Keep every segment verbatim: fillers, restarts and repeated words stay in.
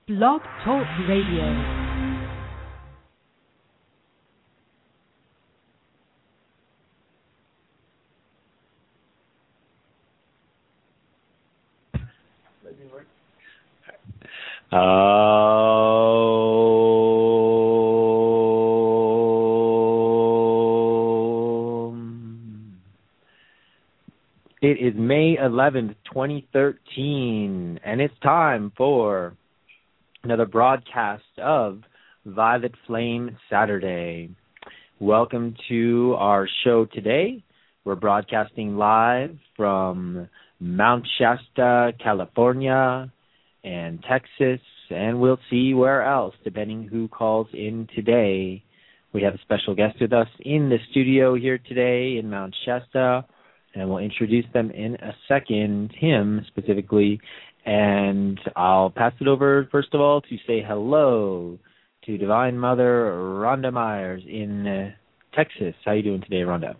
Blog Talk Radio. Um, it is May eleventh, twenty thirteen, and it's time for another broadcast of Violet Flame Saturday. Welcome to our show today. We're broadcasting live from Mount Shasta, California, and Texas, and we'll see where else, depending who calls in today. We have a special guest with us in the studio here today in Mount Shasta, and we'll introduce them in a second, him specifically, and I'll pass it over, first of all, to say hello to Divine Mother Rhonda Myers in uh, Texas. How are you doing today, Rhonda?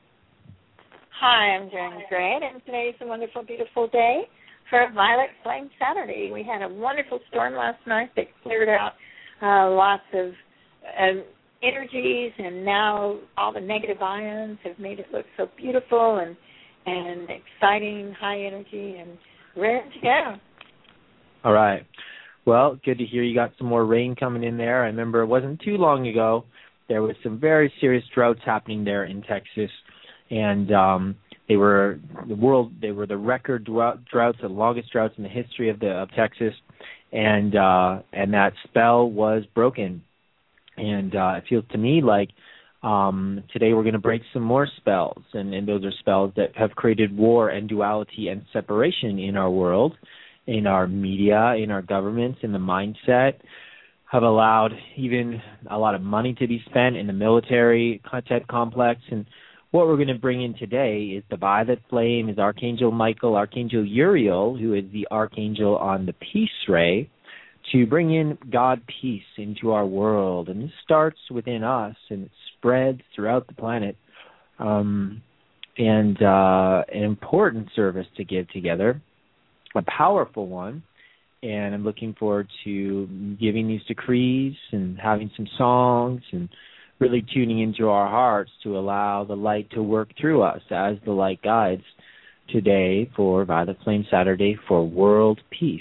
Hi, I'm doing great, and today's a wonderful, beautiful day for Violet Flame Saturday. We had a wonderful storm last night that cleared out uh, lots of um, energies, and now all the negative ions have made it look so beautiful and and exciting, high energy, and ready to go. All right. Well, good to hear you got some more rain coming in there. I remember it wasn't too long ago there was some very serious droughts happening there in Texas, and um, they were the world. They were the record drought, droughts, the longest droughts in the history of the of Texas, and uh, and that spell was broken. And uh, it feels to me like um, today we're going to break some more spells, and, and those are spells that have created war and duality and separation in our world, in our media, in our governments, in the mindset, have allowed even a lot of money to be spent in the military content complex. And what we're going to bring in today is the Violet Flame, is Archangel Michael, Archangel Uriel, who is the Archangel on the Peace Ray, to bring in God peace into our world. And this starts within us, and it spreads throughout the planet. Um, and uh, an important service to give together, a powerful one. And I'm looking forward to giving these decrees and having some songs and really tuning into our hearts to allow the light to work through us as the light guides today for Violet Flame Saturday for world peace.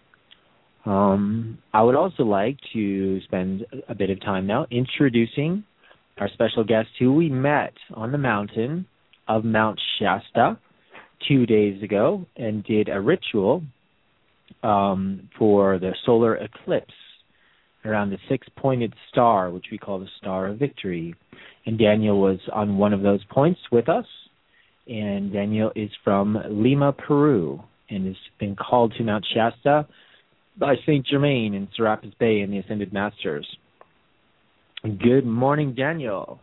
Um, I would also like to spend a bit of time now introducing our special guest who we met on the mountain of Mount Shasta two days ago and did a ritual um, for the solar eclipse around the six-pointed star, which we call the Star of Victory. And Daniel was on one of those points with us. And Daniel is from Lima, Peru, and has been called to Mount Shasta by Saint Germain in Serapis Bay and the Ascended Masters. Good morning, Daniel.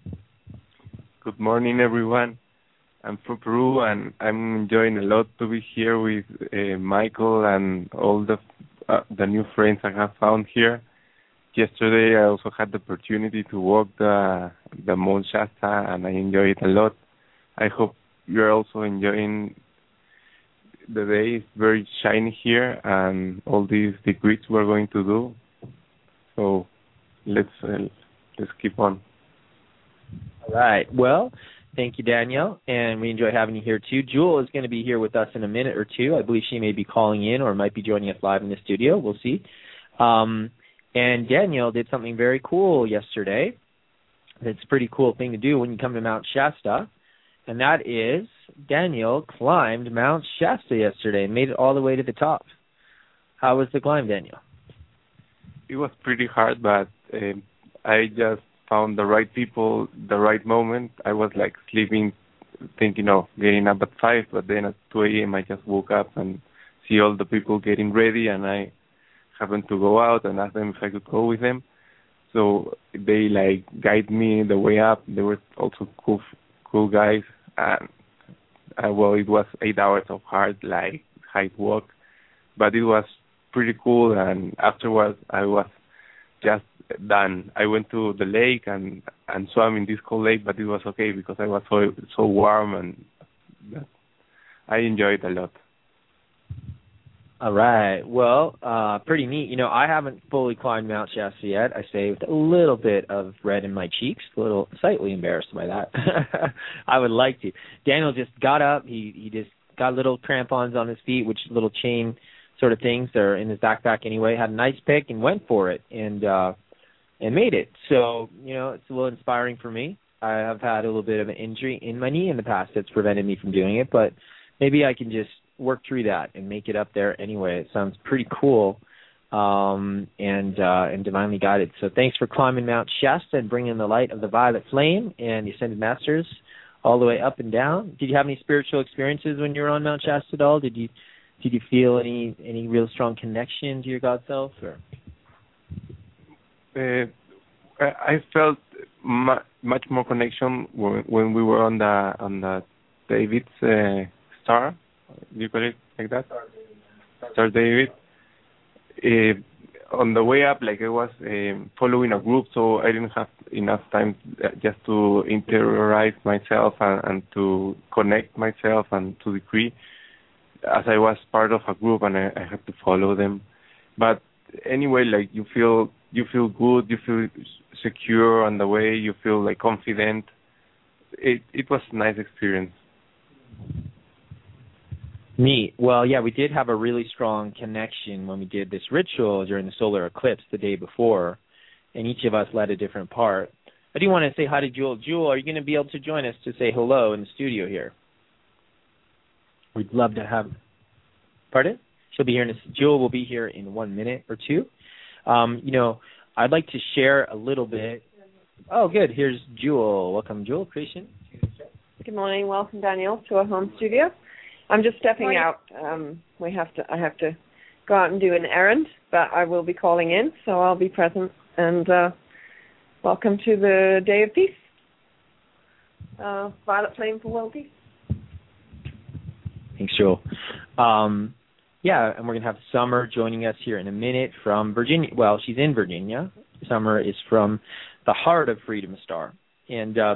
Good morning, everyone. I'm from Peru, and I'm enjoying a lot to be here with uh, Michael and all the uh, the new friends I have found here. Yesterday, I also had the opportunity to walk the the Mount Shasta, and I enjoyed it a lot. I hope you're also enjoying the day. It's very shiny here, and all these degrees we're going to do. So let's uh, let's keep on. All right. Well, thank you, Daniel, and we enjoy having you here too. Jewel is going to be here with us in a minute or two. I believe she may be calling in or might be joining us live in the studio. We'll see. Um, and Daniel did something very cool yesterday. It's a pretty cool thing to do when you come to Mount Shasta, and that is Daniel climbed Mount Shasta yesterday and made it all the way to the top. How was the climb, Daniel? It was pretty hard, but uh, I just found the right people, the right moment. I was like sleeping, thinking of getting up at five, but then at two a.m. I just woke up and see all the people getting ready, and I happened to go out and ask them if I could go with them. So they like guide me the way up. They were also cool, cool guys. And uh, well, it was eight hours of hard, like high walk, but it was pretty cool. And afterwards, I was just done. I went to the lake and and swam in this cold lake, but it was okay because I was so so warm, and I enjoyed it a lot. All right. Well, uh, pretty neat. You know, I haven't fully climbed Mount Shasta yet. I say with a little bit of red in my cheeks, a little slightly embarrassed by that. I would like to. Daniel just got up. He he just got little crampons on his feet, which little chain sort of things. They're in his backpack anyway. Had a nice pick and went for it and uh, and made it. So, you know, it's a little inspiring for me. I have had a little bit of an injury in my knee in the past that's prevented me from doing it, but maybe I can just work through that and make it up there anyway. It sounds pretty cool um, and uh, and divinely guided. So thanks for climbing Mount Shasta and bringing the light of the violet flame and the Ascended Masters all the way up and down. Did you have any spiritual experiences when you were on Mount Shasta at all? Did you did you feel any any real strong connection to your God self? Or? Uh, I felt mu- much more connection when, when we were on the on the David's uh, star. Do you call it like that? Star David. Uh, on the way up, like I was um, following a group, so I didn't have enough time just to interiorize myself and, and to connect myself and to decree, as I was part of a group and I, I had to follow them. But anyway, like you feel you feel good, you feel secure on the way, you feel like confident. It it was a nice experience. Neat. Well, yeah, we did have a really strong connection when we did this ritual during the solar eclipse the day before, and each of us led a different part. I do want to say hi to Jewel. Jewel, are you going to be able to join us to say hello in the studio here? We'd love to have... Pardon? She'll be here in a... Jewel will be here in one minute or two. Um, you know, I'd like to share a little bit... Oh, good. Here's Jewel. Welcome, Jewel. Creation. Good morning. Welcome, Daniel, to our home studio. I'm just stepping out. Um, we have to. I have to go out and do an errand, but I will be calling in, so I'll be present. And uh, welcome to the Day of Peace. Uh, Violet Flame for World Peace. Thanks, Joel. Um, yeah, and we're going to have Summer joining us here in a minute from Virginia. Well, she's in Virginia. Summer is from the heart of Freedom Star. And uh,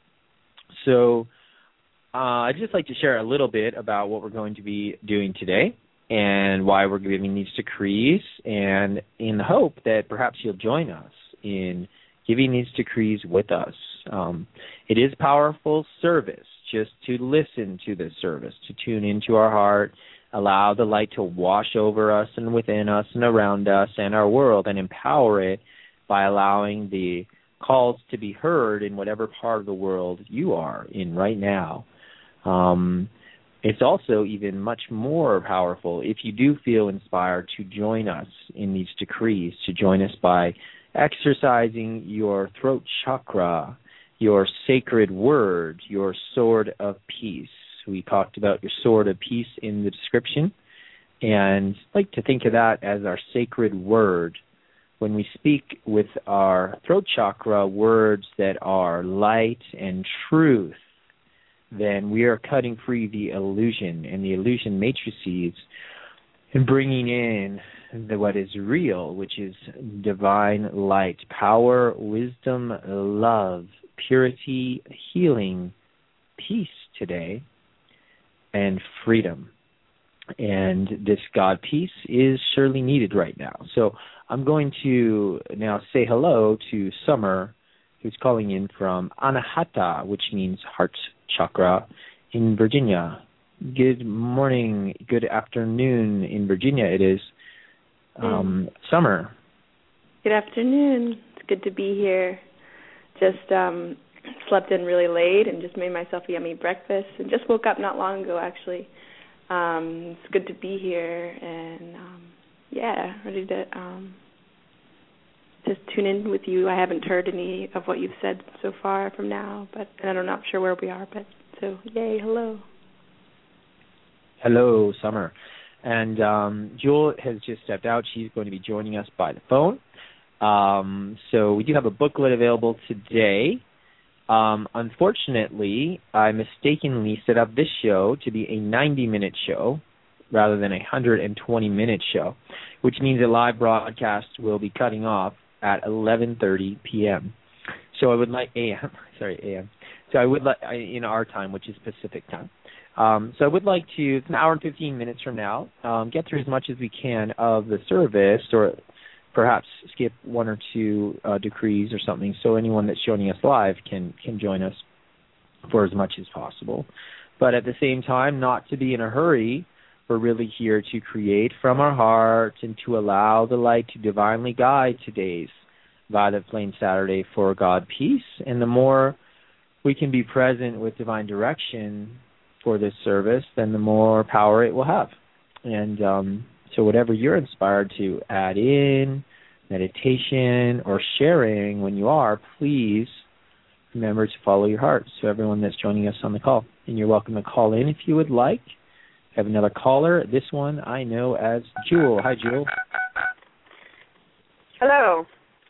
so... Uh, I'd just like to share a little bit about what we're going to be doing today and why we're giving these decrees, and in the hope that perhaps you'll join us in giving these decrees with us. Um, it is powerful service just to listen to this service, to tune into our heart, allow the light to wash over us and within us and around us and our world, and empower it by allowing the calls to be heard in whatever part of the world you are in right now. Um, it's also even much more powerful if you do feel inspired to join us in these decrees, to join us by exercising your throat chakra, your sacred word, your sword of peace. We talked about your sword of peace in the description, and I'd like to think of that as our sacred word. When we speak with our throat chakra words that are light and truth, then we are cutting free the illusion and the illusion matrices and bringing in the, what is real, which is divine light, power, wisdom, love, purity, healing, peace today, and freedom. And this God peace is surely needed right now. So I'm going to now say hello to Summer, who's calling in from Anahata, which means heart chakra, in Virginia. Good morning, good afternoon in Virginia it is. Um, Summer. Good afternoon. It's good to be here. Just um, slept in really late and just made myself a yummy breakfast and just woke up not long ago, actually. Um, it's good to be here and, um, yeah, ready to um, just tune in with you. I haven't heard any of what you've said so far from now, but and I'm not sure where we are, but so, yay, hello. Hello, Summer. And um, Jewel has just stepped out. She's going to be joining us by the phone. Um, so we do have a booklet available today. Um, unfortunately, I mistakenly set up this show to be a ninety-minute show rather than a one hundred twenty-minute show, which means a live broadcast will be cutting off at eleven thirty p.m. So I would like a m. Sorry, a m. So I would like in our time, which is Pacific time. Um, so I would like to, it's an hour and fifteen minutes from now, um, get through as much as we can of the service, or perhaps skip one or two uh, decrees or something, so anyone that's joining us live can, can join us for as much as possible. But at the same time, not to be in a hurry. We're really here to create from our heart and to allow the light to divinely guide today's Violet Flame Saturday for God peace. And the more we can be present with divine direction for this service, then the more power it will have. And um, so whatever you're inspired to add in, meditation or sharing when you are, please remember to follow your heart. So everyone that's joining us on the call, and you're welcome to call in if you would like. I have another caller. This one I know as Jewel. Hi, Jewel. Hello.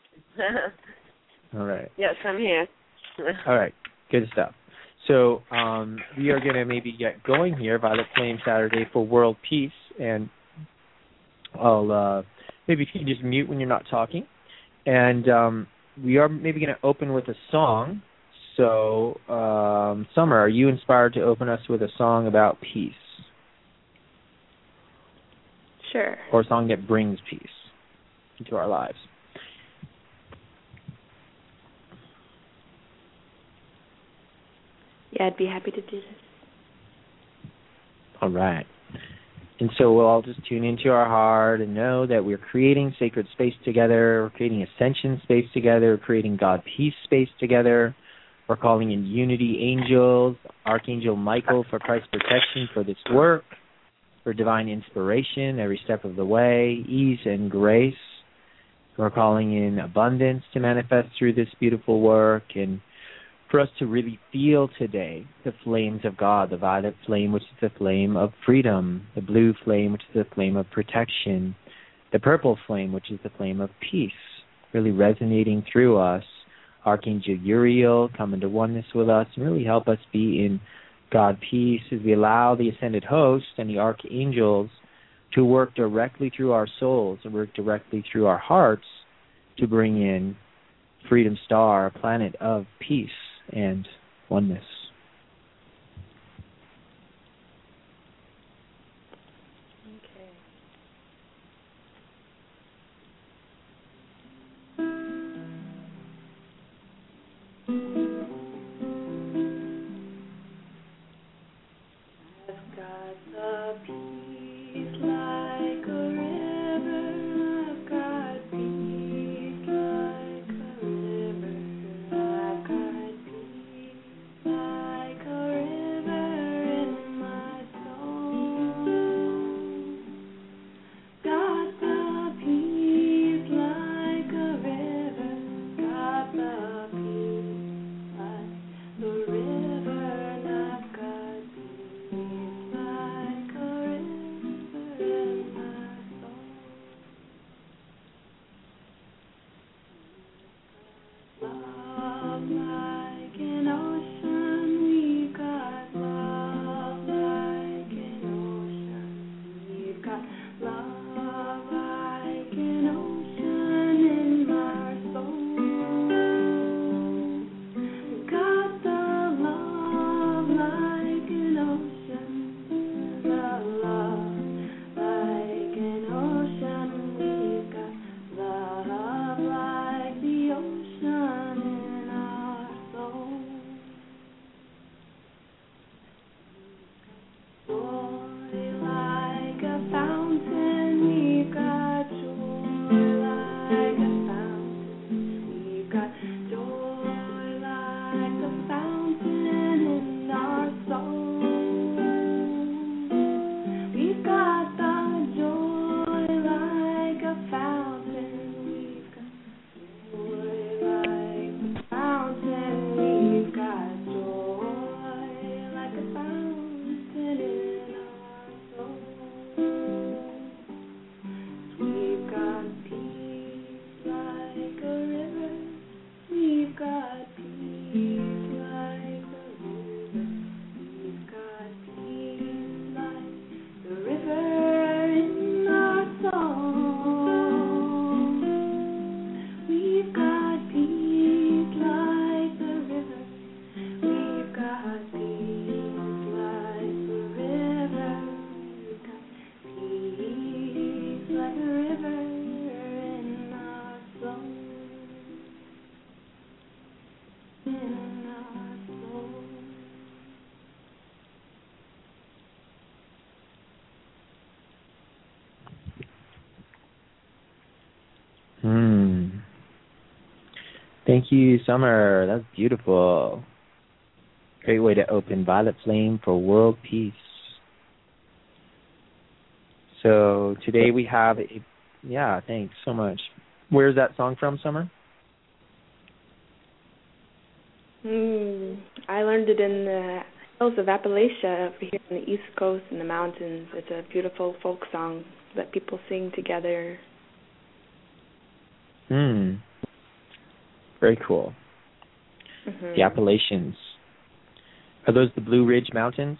All right. Yes, I'm here. All right. Good stuff. So um, we are going to maybe get going here, Violet Flame Saturday for World Peace. And I'll uh, maybe you can just mute when you're not talking. And um, we are maybe going to open with a song. So, um, Summer, are you inspired to open us with a song about peace? Sure. Or a song that brings peace into our lives? Yeah, I'd be happy to do this. All right. And so we'll all just tune into our heart and know that we're creating sacred space together. We're creating ascension space together. We're creating God peace space together. We're calling in unity angels, Archangel Michael for Christ's protection for this work, for divine inspiration every step of the way, ease and grace. We're calling in abundance to manifest through this beautiful work, and for us to really feel today the flames of God, the violet flame, which is the flame of freedom, the blue flame, which is the flame of protection, the purple flame, which is the flame of peace, really resonating through us. Archangel Uriel come into oneness with us and really help us be in God peace as we allow the ascended host and the archangels to work directly through our souls and work directly through our hearts to bring in Freedom Star, a planet of peace and oneness. Bye. Hmm. Thank you, Summer. That's beautiful. Great way to open Violet Flame for world peace. So today we have, a, yeah, thanks so much. Where's that song from, Summer? Mm, I learned it in the hills of Appalachia over here on the East Coast in the mountains. It's a beautiful folk song that people sing together. Hmm. Very cool. Mm-hmm. The Appalachians. Are those the Blue Ridge Mountains?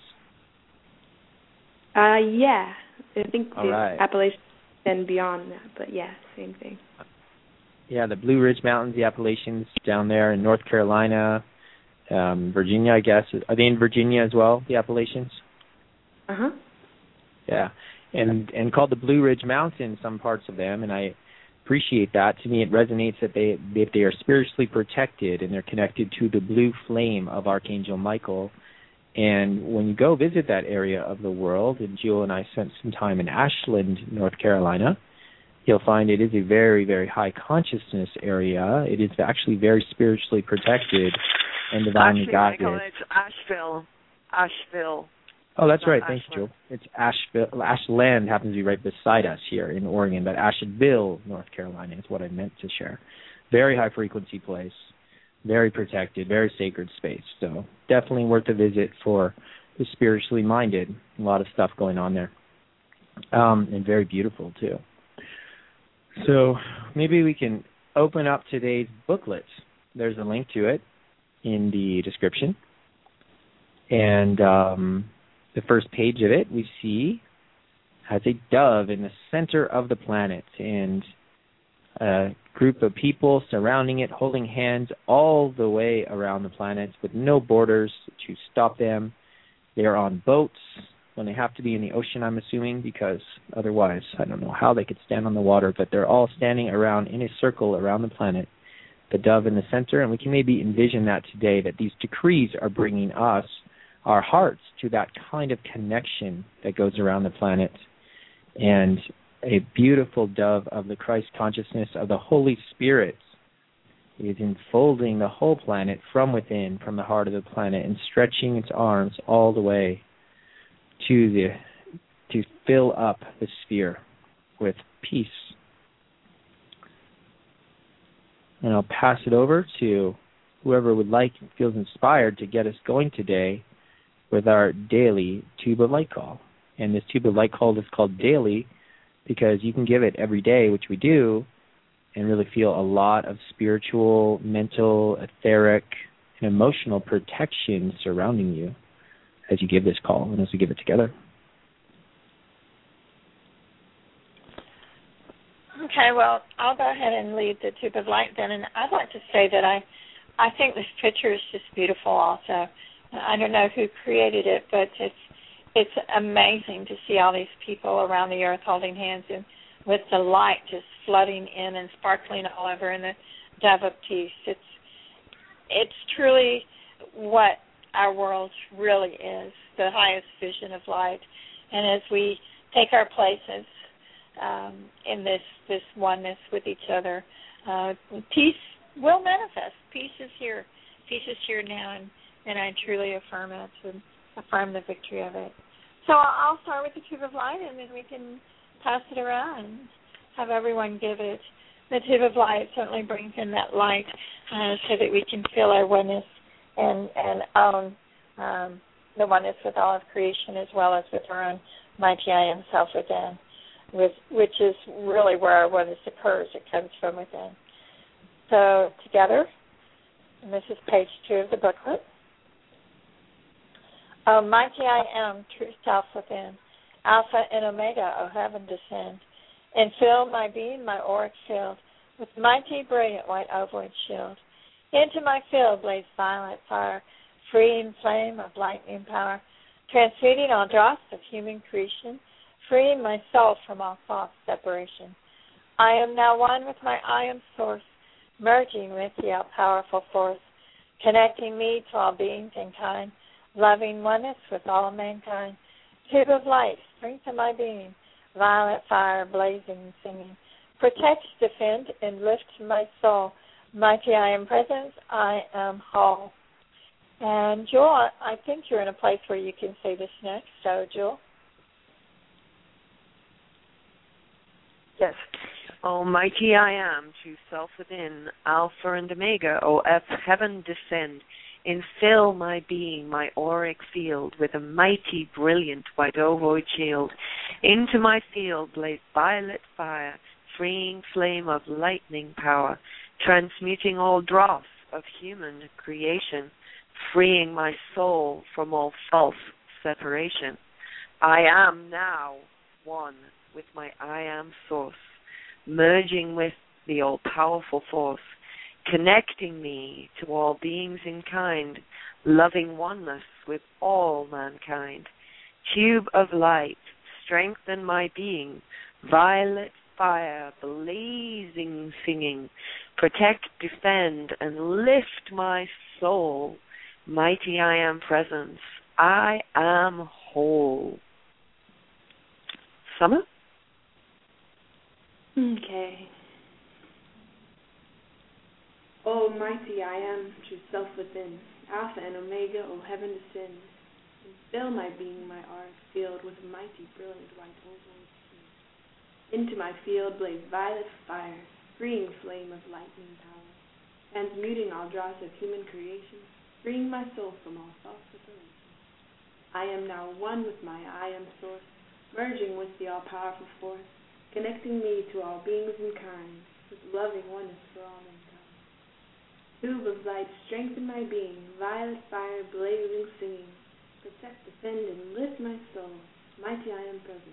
Uh, yeah. I think All the right. Appalachians and beyond that, but yeah, same thing. Yeah, the Blue Ridge Mountains, the Appalachians down there in North Carolina, um, Virginia, I guess. Are they in Virginia as well, the Appalachians? Uh-huh. Yeah, and and called the Blue Ridge Mountains, some parts of them, and I appreciate that. To me, it resonates that they if they are spiritually protected and they're connected to the blue flame of Archangel Michael. And when you go visit that area of the world, and Jill and I spent some time in Ashland, North Carolina, you'll find it is a very, very high consciousness area. It is actually very spiritually protected and divinely Actually, guided. Michael, it's Asheville. Asheville. Oh, that's right. Not Thanks, Ashland. Jill. It's Asheville. Ashland happens to be right beside us here in Oregon, but Asheville, North Carolina is what I meant to share. Very high frequency place, very protected, very sacred space. So definitely worth a visit for the spiritually minded. A lot of stuff going on there, um, and very beautiful too. So maybe we can open up today's booklet. There's a link to it in the description. And um, the first page of it we see has a dove in the center of the planet and a group of people surrounding it, holding hands all the way around the planet with no borders to stop them. They are on boats when they have to be in the ocean, I'm assuming, because otherwise I don't know how they could stand on the water, but they're all standing around in a circle around the planet, the dove in the center, and we can maybe envision that today, that these decrees are bringing us, our hearts, to that kind of connection that goes around the planet. And a beautiful dove of the Christ consciousness of the Holy Spirit is enfolding the whole planet from within, from the heart of the planet, and stretching its arms all the way to the to fill up the sphere with peace. And I'll pass it over to whoever would like and feels inspired to get us going today with our daily Tube of Light call. And this Tube of Light call is called daily because you can give it every day, which we do, and really feel a lot of spiritual, mental, etheric, and emotional protection surrounding you as you give this call and as we give it together. Okay, well, I'll go ahead and lead the Tube of Light then, and I'd like to say that I, I think this picture is just beautiful also. I don't know who created it, but it's it's amazing to see all these people around the earth holding hands and with the light just flooding in and sparkling all over and the dove of peace. It's it's truly what our world really is, the highest vision of light. And as we take our places um, in this, this oneness with each other, uh, peace will manifest. Peace is here. Peace is here now, and, and I truly affirm it and affirm the victory of it. So I'll start with the Tube of Light, and then we can pass it around and have everyone give it. The Tube of Light certainly brings in that light uh, so that we can feel our oneness and, and own um, the oneness with all of creation as well as with our own mighty I Am self within, with, which is really where our oneness occurs. It comes from within. So together, and this is page two of the booklet. O mighty I Am, true self within, Alpha and Omega, O heaven descend, and fill my being, my auric field, with mighty, brilliant white ovoid shield. Into my field blaze violet fire, freeing flame of lightning power, transmuting all dross of human creation, freeing my soul from all false separation. I am now one with my I Am source, merging with the all-powerful force, connecting me to all beings and kind, loving oneness with all mankind. Tube of light, strength of my being, violet fire blazing and singing, protect, defend, and lift my soul. Mighty I am presence, I am whole. And Jewel, I think you're in a place where you can say this next. So, Jewel? Yes. Almighty I am, true self within, Alpha and Omega, O F, heaven descend. Infill my being, my auric field, with a mighty, brilliant, white ovoid shield. Into my field blaze violet fire, freeing flame of lightning power, transmuting all dross of human creation, freeing my soul from all false separation. I am now one with my I am source, merging with the all-powerful force, connecting me to all beings in kind, loving oneness with all mankind. Tube of light, strengthen my being, violet fire, blazing singing, protect, defend, and lift my soul. Mighty I am presence, I am whole. Summer? Okay. O mighty I am, true self within, Alpha and Omega, O heaven descend, and fill my being, my auric field, with a mighty, brilliant, white ovoid shield. Into my field blaze violet fire, freeing flame of lightning power, transmuting all dross of human creation, freeing my soul from all false separation. I am now one with my I am source, merging with the all-powerful force, connecting me to all beings and kind, with loving oneness for all mankind. Tube of light, strengthen my being, violet fire, blazing singing, protect, defend, and lift my soul. Mighty I am present,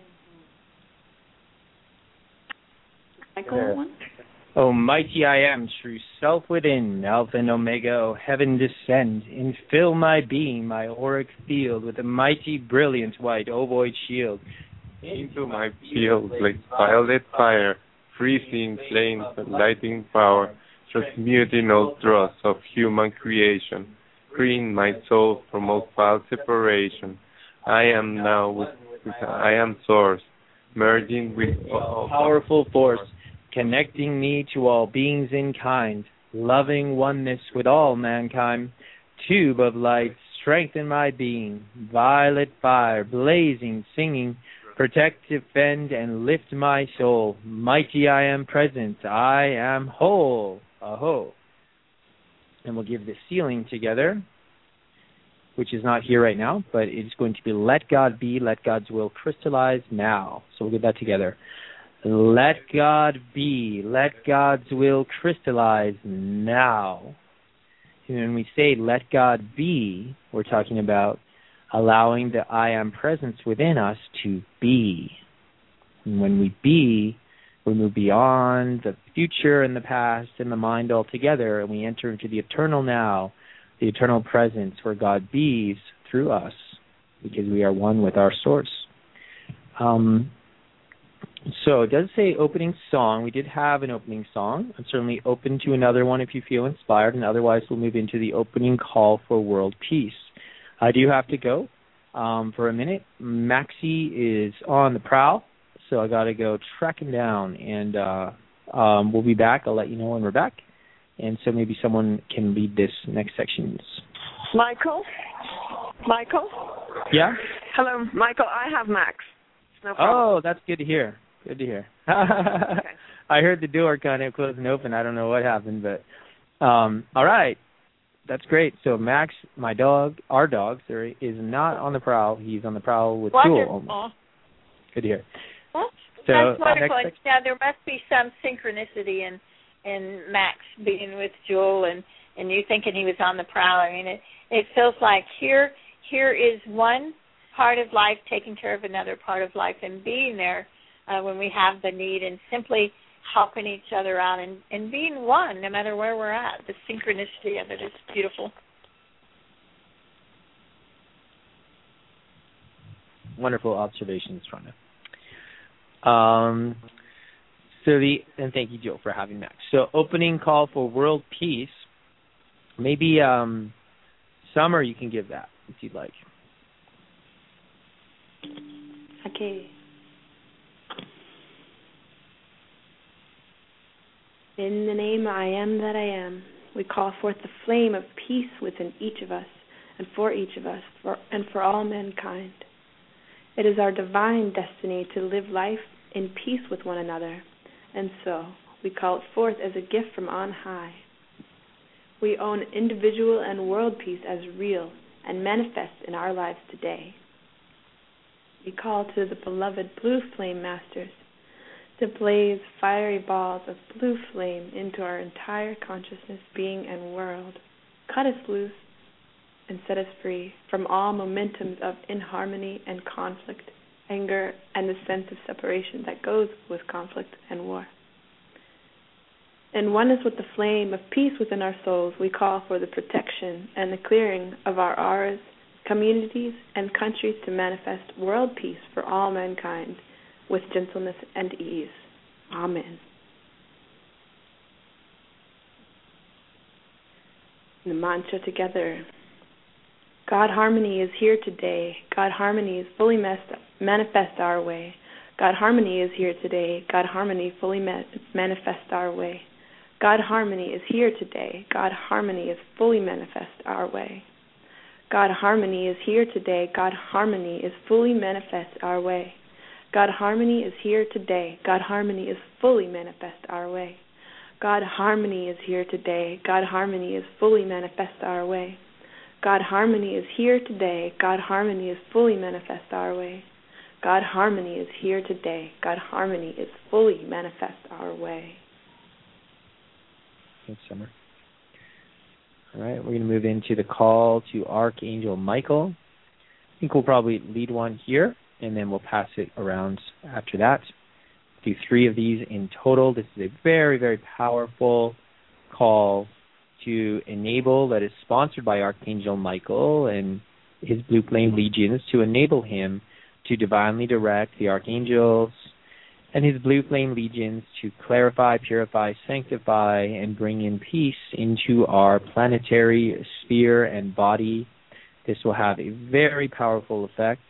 I am whole. Michael, one? O mighty I am, true self within, Alpha and Omega, O heaven descend, and fill my being, my auric field, with a mighty, brilliant, white ovoid shield. Into my field blaze violet fire, freezing flames and lightning power, transmuting all dross of human creation, freeing my soul from all foul separation. I am now with, with I am source, merging with all powerful force, connecting me to all beings in kind, loving oneness with all mankind. Tube of light, strengthen my being, violet fire, blazing, singing, protect, defend, and lift my soul. Mighty I am present, I am whole. Aho. And we'll give the sealing together, which is not here right now, but it's going to be let God be, let God's will crystallize now. So we'll get that together. Let God be, let God's will crystallize now. And when we say let God be, we're talking about allowing the I am presence within us to be. And when we be, we move beyond the future and the past and the mind altogether, and we enter into the eternal now, the eternal presence where God bees through us, because we are one with our source. Um, so it does say opening song. We did have an opening song. I'm certainly open to another one if you feel inspired, and otherwise we'll move into the opening call for world peace. I do have to go um, for a minute. Maxie is on the prowl, so I got to go track him down, and uh, um, we'll be back. I'll let you know when we're back, and so maybe someone can lead this next section. Michael? Michael? Yeah? Hello, Michael. I have Max. No problem. Oh, that's good to hear. Good to hear. Okay. I heard the door kind of close and open. I don't know what happened, but um, all right. That's great. So Max, my dog, our dog, sorry, is not on the prowl. He's on the prowl with Wonderful. Jewel. Good to hear. That's, so, that's wonderful. Next... Now, there must be some synchronicity in in Max being with Jewel and, and you thinking he was on the prowl. I mean, it, it feels like here here is one part of life taking care of another part of life and being there uh, when we have the need and simply helping each other out and, and being one no matter where we're at. The synchronicity of it is beautiful. Wonderful observations, Rhonda. Um, so the and thank you, Joe, for having Max. So opening call for world peace. Maybe um, Summer, you can give that if you'd like. Okay. In the name I am that I am, we call forth the flame of peace within each of us and for each of us for, and for all mankind. It is our divine destiny to live life in peace with one another, and so we call it forth as a gift from on high. We own individual and world peace as real and manifest in our lives today. We call to the beloved blue flame masters to blaze fiery balls of blue flame into our entire consciousness, being, and world. Cut us loose and set us free from all momentums of inharmony and conflict, anger, and the sense of separation that goes with conflict and war. In oneness with the flame of peace within our souls, we call for the protection and the clearing of our auras, communities, and countries to manifest world peace for all mankind with gentleness and ease. Amen. The mantra together. God harmony is here today. God harmony is fully manifest our way. God harmony is here today. God harmony fully manifest our way. God harmony is here today. God harmony is fully manifest our way. God harmony is here today. God harmony is fully manifest our way. God harmony is here today. God harmony is fully manifest our way. God harmony is here today. God harmony is fully manifest our way. God harmony is here today. God harmony is fully manifest our way. God harmony is here today. God harmony is fully manifest our way. Thanks, Summer. All right, we're going to move into the call to Archangel Michael. I think we'll probably lead one here, and then we'll pass it around after that. Do three of these in total. This is a very, very powerful call to enable, that is sponsored by Archangel Michael and his Blue Flame Legions, to enable him to divinely direct the archangels and his Blue Flame Legions to clarify, purify, sanctify, and bring in peace into our planetary sphere and body. This will have a very powerful effect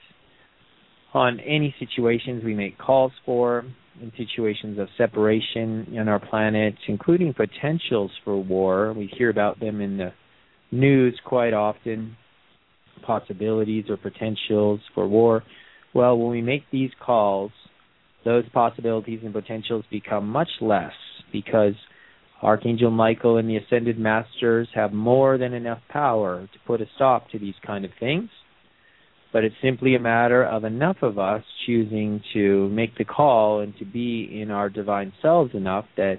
on any situations we make calls for, in situations of separation in our planet, including potentials for war. We hear about them in the news quite often, possibilities or potentials for war. Well, when we make these calls, those possibilities and potentials become much less, because Archangel Michael and the Ascended Masters have more than enough power to put a stop to these kind of things. But it's simply a matter of enough of us choosing to make the call and to be in our divine selves enough that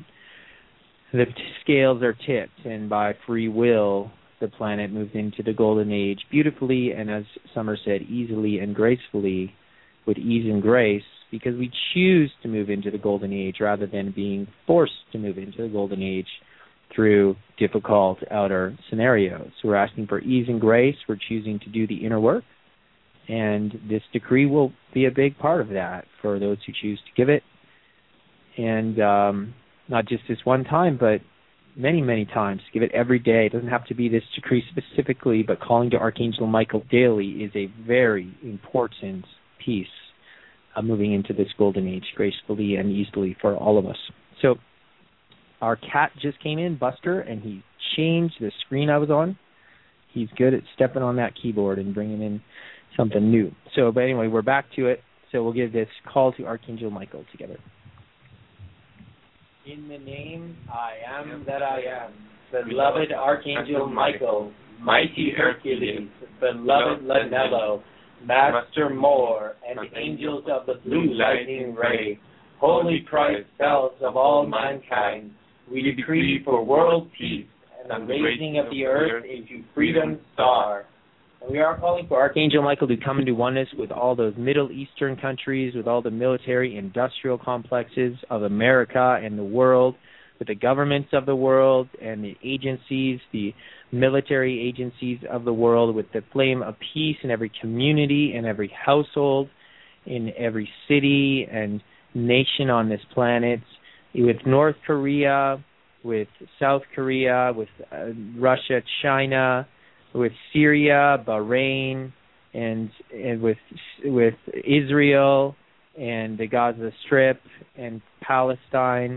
the scales are tipped, and by free will, the planet moves into the golden age beautifully, and as Summer said, easily and gracefully, with ease and grace, because we choose to move into the golden age rather than being forced to move into the golden age through difficult outer scenarios. So we're asking for ease and grace. We're choosing to do the inner work. And this decree will be a big part of that for those who choose to give it. And um, not just this one time, but many, many times. Give it every day. It doesn't have to be this decree specifically, but calling to Archangel Michael daily is a very important piece of moving into this golden age gracefully and easily for all of us. So our cat just came in, Buster, and he changed the screen I was on. He's good at stepping on that keyboard and bringing in something new. So, but anyway, we're back to it. So we'll give this call to Archangel Michael together. In the name I am that I am, beloved Archangel Michael, mighty Hercules, beloved Lanello, Master Moore, and angels of the blue lightning ray, holy Christ bells of all mankind, we decree for world peace and the raising of the earth into freedom's star. And we are calling for Archangel Michael to come into oneness with all those Middle Eastern countries, with all the military industrial complexes of America and the world, with the governments of the world and the agencies, the military agencies of the world, with the flame of peace in every community, in every household, in every city and nation on this planet, with North Korea, with South Korea, with uh, Russia, China, with Syria, Bahrain, and and with with Israel and the Gaza Strip and Palestine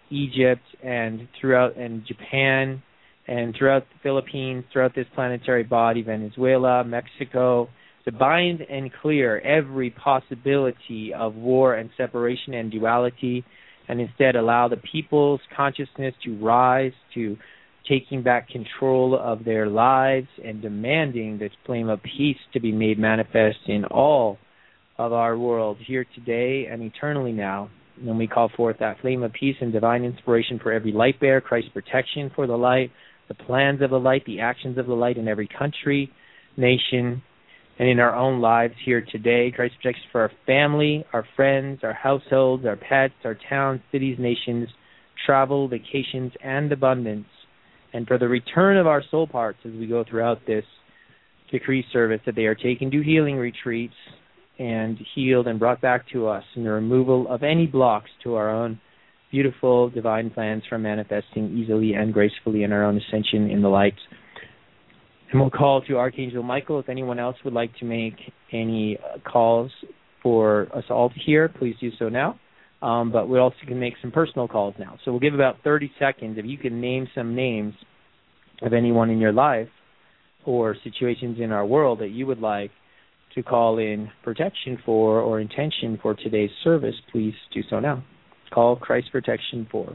Egypt and throughout and Japan and throughout the Philippines, throughout this planetary body, Venezuela, Mexico, to bind and clear every possibility of war and separation and duality, and instead allow the people's consciousness to rise to taking back control of their lives and demanding this flame of peace to be made manifest in all of our world here today and eternally now. And we call forth that flame of peace and divine inspiration for every light bearer, Christ's protection for the light, the plans of the light, the actions of the light in every country, nation, and in our own lives here today. Christ's protection for our family, our friends, our households, our pets, our towns, cities, nations, travel, vacations, and abundance. And for the return of our soul parts as we go throughout this decree service, that they are taken to healing retreats and healed and brought back to us, and the removal of any blocks to our own beautiful divine plans for manifesting easily and gracefully in our own ascension in the light. And we'll call to Archangel Michael. If anyone else would like to make any calls for us all to hear, please do so now. Um, but we also can make some personal calls now. So we'll give about thirty seconds. If you can name some names of anyone in your life or situations in our world that you would like to call in protection for or intention for today's service, please do so now. Call Christ Protection for.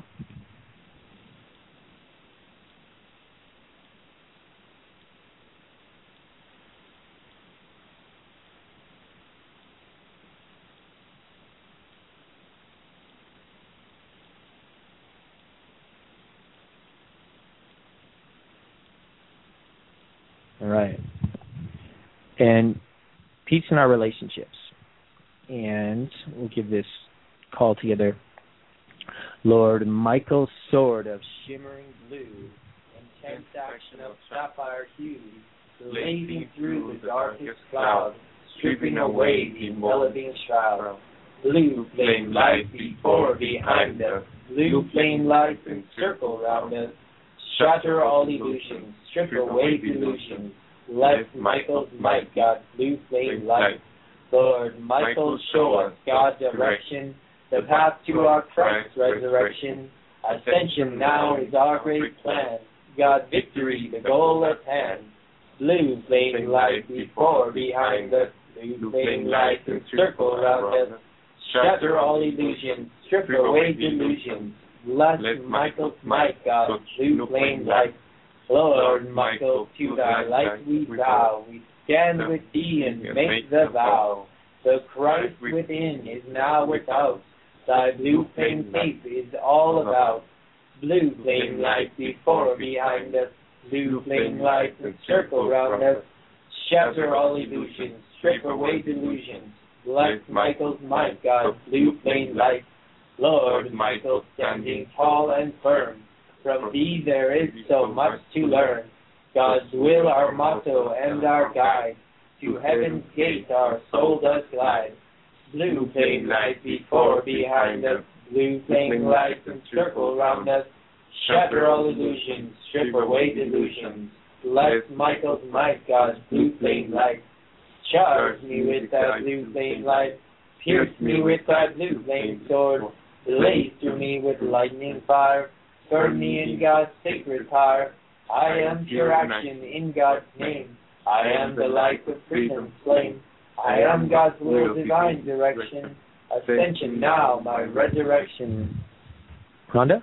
All right. And peace in our relationships. And we'll give this call together. Lord Michael, sword of shimmering blue, intense action of sapphire hue, blazing through the darkest cloud, stripping away the enveloping shroud. Blue flame light before, behind us, blue flame light encircle round us. Shatter all illusions, strip away delusions. Let Michael's might, God, blue flame light. Lord Michael, show us God's direction, the path to our Christ's resurrection. Ascension now is our great plan. God, victory, the goal at hand. Blue flame light before, behind us. Blue flame light encircle around us. Shatter all illusions, strip away delusions. Bless Michael's might, God, blue flame light. Lord Michael, to thy light we bow. We stand with thee and make the vow. The Christ within is now without. Thy blue flame tape is all about. Blue flame light before, behind us. Blue flame light encircle round us. Shatter all illusions, strip away delusions. Bless Michael's might, God, blue flame light. Lord Michael, standing tall and firm, from thee there is so much to learn. God's will our motto and our guide, to heaven's gate our soul does glide. Blue flame light before, behind us, blue flame light encircle round us. Shatter all illusions, strip away delusions. Bless Michael's might, God's blue flame light. Charge me with that blue flame light, pierce me with that blue flame sword. Blaze through me with lightning fire, burn me in God's sacred fire. I am pure action in God's name. I am the light of freedom flame. I am God's will, divine direction. Ascension now, my resurrection. Rhonda?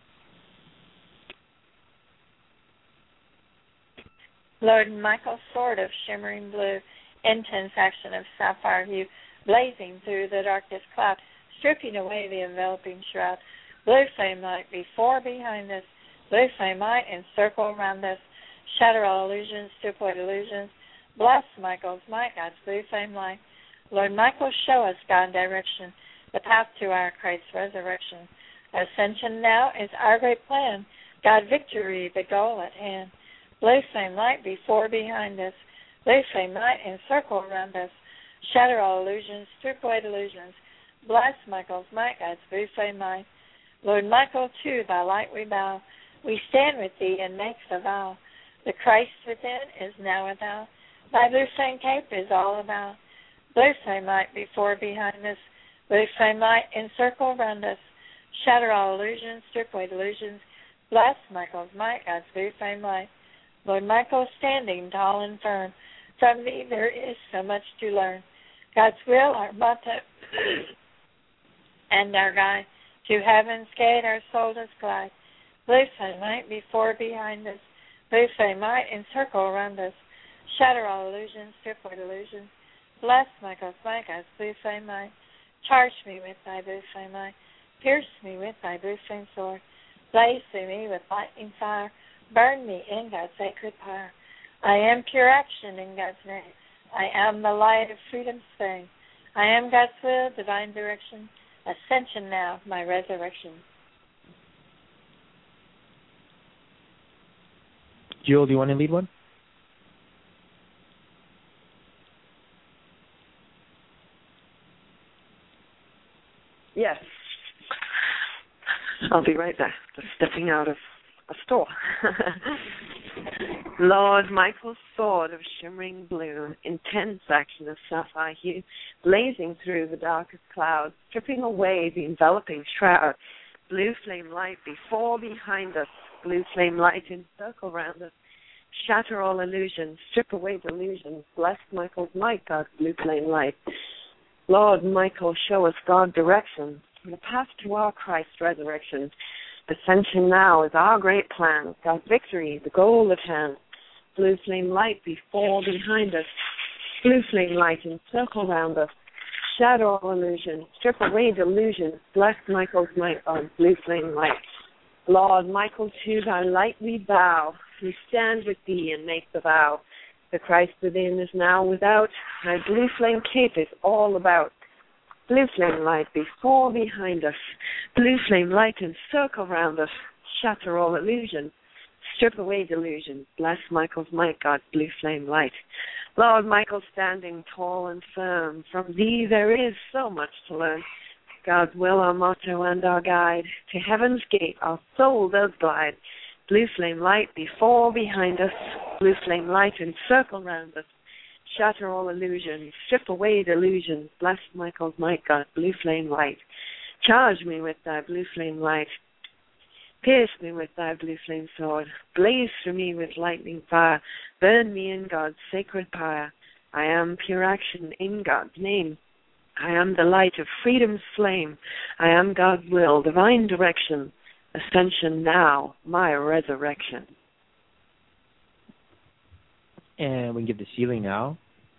Lord Michael, sword of shimmering blue, intense action of sapphire hue, blazing through the darkest cloud, stripping away the enveloping shroud. Blue flame light before, behind us. Blue flame light encircle around us. Shatter all illusions, strip away delusions. Bless Michael's might, God's blue flame light. Lord Michael, show us God direction, the path to our Christ's resurrection. Ascension now is our great plan. God, victory, the goal at hand. Blue flame light before, behind us. Blue flame light encircle around us. Shatter all illusions, strip away delusions. Bless Michael's might, God's blue flame light. Lord Michael, to thy light we bow. We stand with thee and make the vow. The Christ within is now without. Thy blue flame cape is all about. Blue flame light before, behind us. Blue flame light encircle around us. Shatter all illusions, strip away delusions. Bless Michael's might, God's blue flame light. Lord Michael standing tall and firm. From thee there is so much to learn. God's will, our motto, and our guide. To heaven's gate our soul does glide. Blue flame light before, behind us. Blue flame light encircle around us. Shatter all illusions, strip away delusions. Bless Michael's might, God's blue flame light. Charge me with thy blue flame light. Pierce me with thy blue flame sword. Blaze through me with lightning fire. Burn me in God's sacred fire. I am pure action in God's name. I am the light of freedom's fame. I am God's will, divine direction. Ascension now, my resurrection. Jewel, do you want to lead one? Yes. I'll be right there. Just stepping out of a store. Lord Michael's sword of shimmering blue, intense action of sapphire hue, blazing through the darkest clouds, stripping away the enveloping shroud. Blue flame light before, behind us. Blue flame light encircle round us. Shatter all illusions, strip away delusions. Bless Michael's might, God's blue flame light. Lord Michael, show us God direction, the path to our Christ resurrection. Ascension now is our great plan. God's victory, the goal at hand. Blue flame light before, behind us. Blue flame light encircle round us. Shatter all illusions, strip away delusions. Bless Michael's might, God's blue flame light. Lord Michael, to thy light we bow. We stand with thee and make the vow. The Christ within is now without. Thy blue flame cape is all about. Blue flame light before, behind us. Blue flame light encircle round us. Shatter all illusion. Strip away delusion. Bless Michael's might, God's blue flame light. Lord Michael standing tall and firm. From thee there is so much to learn. God's will our motto and our guide. To heaven's gate our soul does glide. Blue flame light before, behind us. Blue flame light encircle round us. Shatter all illusions. Strip away delusions. Bless Michael's might, God's blue flame light. Charge me with thy blue flame light. Pierce me with thy blue flame sword. Blaze through me with lightning fire. Burn me in God's sacred pyre. I am pure action in God's name. I am the light of freedom's flame. I am God's will, divine direction. Ascension now, my resurrection. And we can give the sealing now.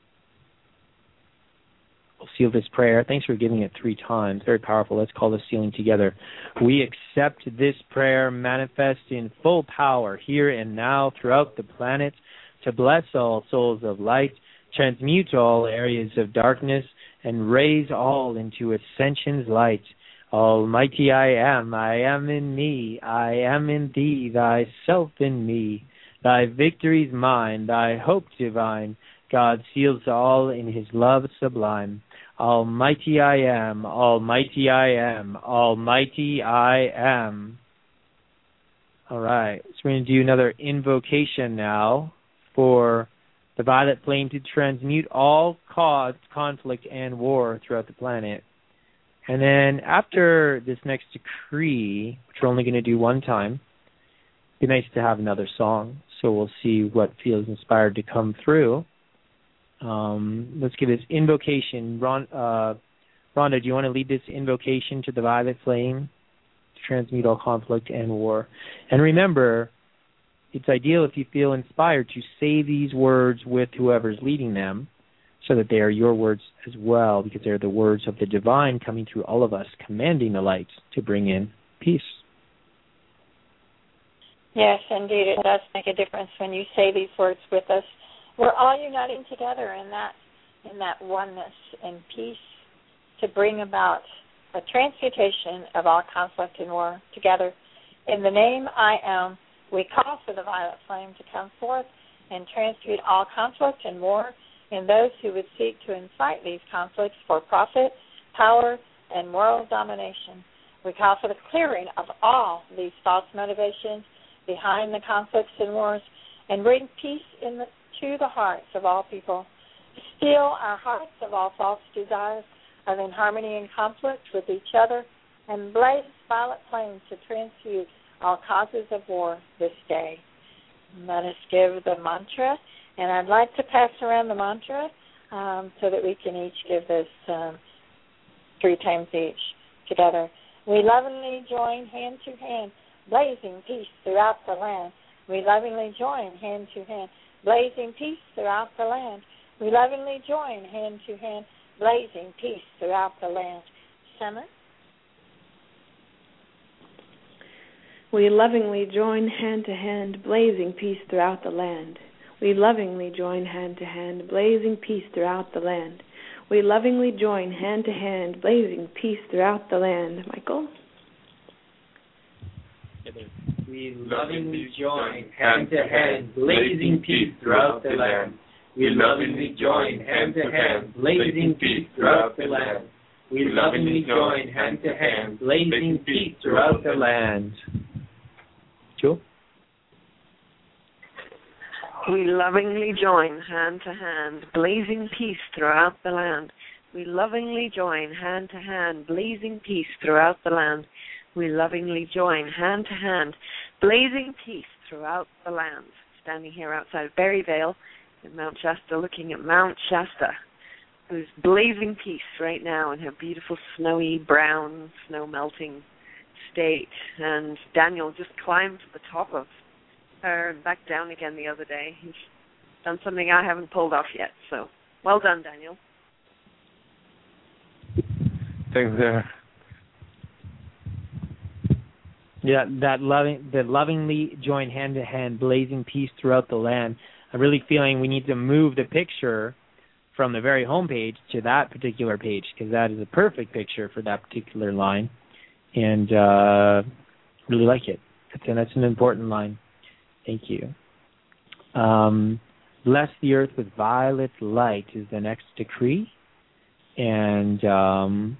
We'll seal this prayer. Thanks for giving it three times. Very powerful. Let's call the sealing together. We accept this prayer manifest in full power here and now throughout the planet to bless all souls of light, transmute all areas of darkness, and raise all into ascension's light. Almighty I am, I am in me, I am in thee, thyself in me. Thy victory's mine, thy hope divine. God seals all in his love sublime. Almighty I am, almighty I am, almighty I am. All right, so we're going to do another invocation now for the violet flame to transmute all cause, conflict, and war throughout the planet. And then after this next decree, which we're only going to do one time, it'd be nice to have another song. So we'll see what feels inspired to come through. Um, let's give this invocation. Ron, uh, Rhonda, do you want to lead this invocation to the violet flame to transmute all conflict and war? And remember, it's ideal if you feel inspired to say these words with whoever's leading them, so that they are your words as well, because they're the words of the divine coming through all of us, commanding the light to bring in peace. Yes, indeed, it does make a difference when you say these words with us. We're all uniting together in that, in that oneness and peace to bring about a transmutation of all conflict and war together. In the name I am, we call for the violet flame to come forth and transmute all conflict and war in those who would seek to incite these conflicts for profit, power, and moral domination. We call for the clearing of all these false motivations behind the conflicts and wars and bring peace in the, to the hearts of all people. Steal our hearts of all false desires of inharmony and conflict with each other and blaze violet flames to transmute all causes of war this day. Let us give the mantra, and I'd like to pass around the mantra um, so that we can each give this um, three times each together. We lovingly join hand to hand, blazing peace throughout the land. We lovingly join hand to hand, blazing peace throughout the land. We lovingly join hand to hand, blazing peace throughout the land. Summer? We lovingly join hand to hand, blazing peace throughout the land. We lovingly join hand to hand, blazing peace throughout the land. We lovingly join hand to hand, blazing peace throughout the land. Michael? We lovingly join hand to hand, blazing peace throughout the land. We lovingly join hand to hand, blazing peace throughout the land. We lovingly join hand to hand, blazing peace throughout the land. Joe? We lovingly join hand to hand, blazing peace throughout the land. We lovingly join hand to hand, blazing peace throughout the land. We lovingly join hand to hand, blazing peace throughout the land. Standing here outside of Berryvale in Mount Shasta, looking at Mount Shasta, who's blazing peace right now in her beautiful snowy brown snow melting state. And Daniel just climbed to the top of her and back down again the other day. He's done something I haven't pulled off yet. So well done, Daniel. Thanks there. Yeah, that loving, the lovingly join hand to hand, blazing peace throughout the land. I'm really feeling we need to move the picture from the very home page to that particular page, because that is a perfect picture for that particular line, and uh, really like it. That's, and that's an important line. Thank you. Um, bless the earth with violet light is the next decree, and um,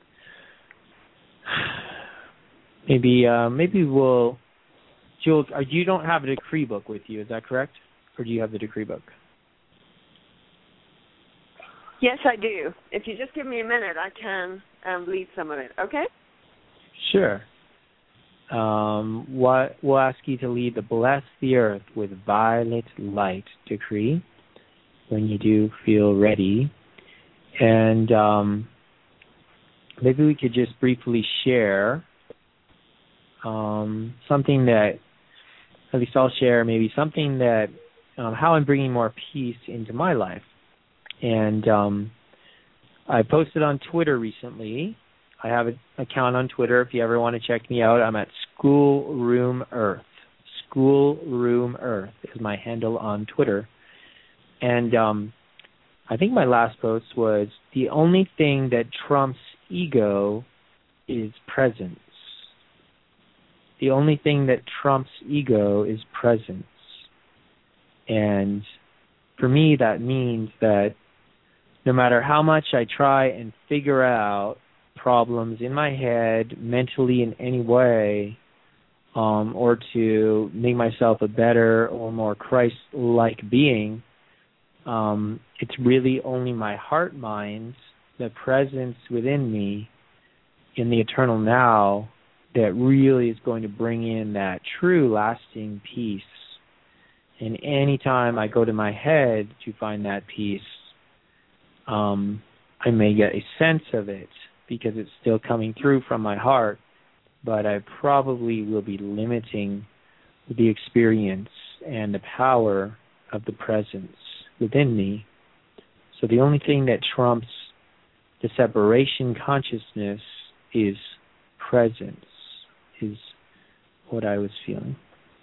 maybe uh, maybe we'll. Jules, you don't have a decree book with you, is that correct? Or do you have the decree book? Yes, I do. If you just give me a minute, I can um, lead some of it, okay? Sure. Um, what, we'll ask you to lead the bless the earth with violet light decree when you do feel ready. And um, maybe we could just briefly share um, something that, at least I'll share maybe something that, um, how I'm bringing more peace into my life. And um, I posted on Twitter recently. I have an account on Twitter. If you ever want to check me out, I'm at Schoolroom Earth. Schoolroom Earth is my handle on Twitter. And um, I think my last post was, the only thing that trumps ego is presence. The only thing that trumps ego is presence. And for me, that means that no matter how much I try and figure out problems in my head, mentally in any way, um, or to make myself a better or more Christ-like being, um, it's really only my heart mind, the presence within me in the eternal now, that really is going to bring in that true lasting peace. And any time I go to my head to find that peace, um, I may get a sense of it because it's still coming through from my heart, but I probably will be limiting the experience and the power of the presence within me. So the only thing that trumps the separation consciousness is presence, is what I was feeling.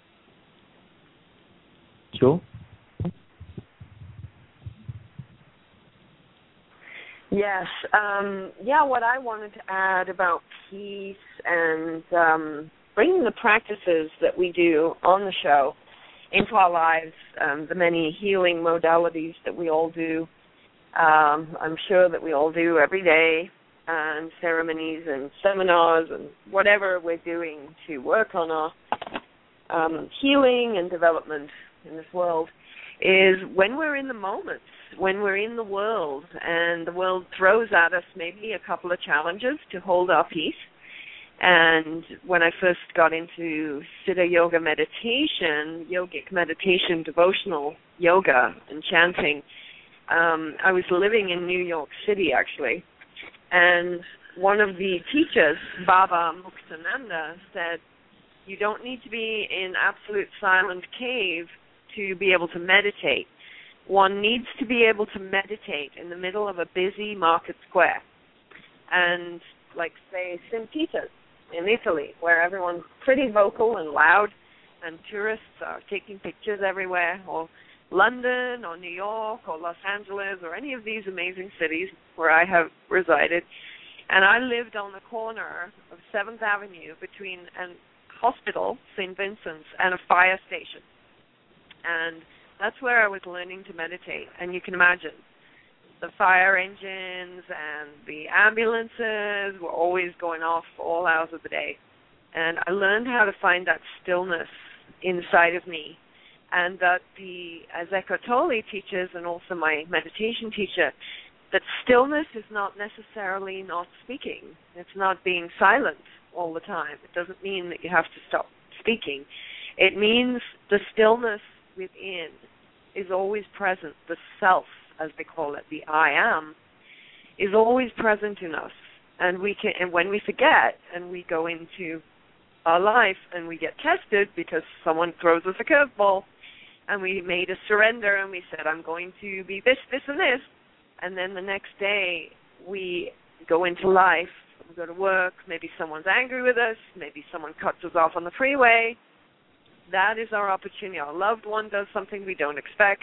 Joe? Yes. Um, yeah, what I wanted to add about peace and um, bringing the practices that we do on the show into our lives, um, the many healing modalities that we all do, um, I'm sure that we all do every day, and ceremonies and seminars and whatever we're doing to work on our um, healing and development in this world, is when we're in the moment, when we're in the world and the world throws at us maybe a couple of challenges to hold our peace, And when I first got into Siddha Yoga meditation, yogic meditation, devotional yoga and chanting, um, I was living in New York City, actually. And one of the teachers, Baba Muktananda, said, you don't need to be in absolute silent cave to be able to meditate. One needs to be able to meditate in the middle of a busy market square. And like, say, Saint Peter's in Italy, where everyone's pretty vocal and loud, and tourists are taking pictures everywhere, or London, or New York, or Los Angeles, or any of these amazing cities where I have resided. And I lived on the corner of seventh Avenue between a hospital, Saint Vincent's, and a fire station. And that's where I was learning to meditate. And you can imagine, the fire engines and the ambulances were always going off all hours of the day. And I learned how to find that stillness inside of me. And that the, as Eckhart Tolle teaches, and also my meditation teacher, that stillness is not necessarily not speaking. It's not being silent all the time. It doesn't mean that you have to stop speaking. It means the stillness within is always present. The self, as they call it, the I am, is always present in us. And we can, and when we forget and we go into our life and we get tested because someone throws us a curveball and we made a surrender and we said, I'm going to be this, this, and this, and then the next day we go into life, we go to work, maybe someone's angry with us, maybe someone cuts us off on the freeway. That is our opportunity. Our loved one does something we don't expect.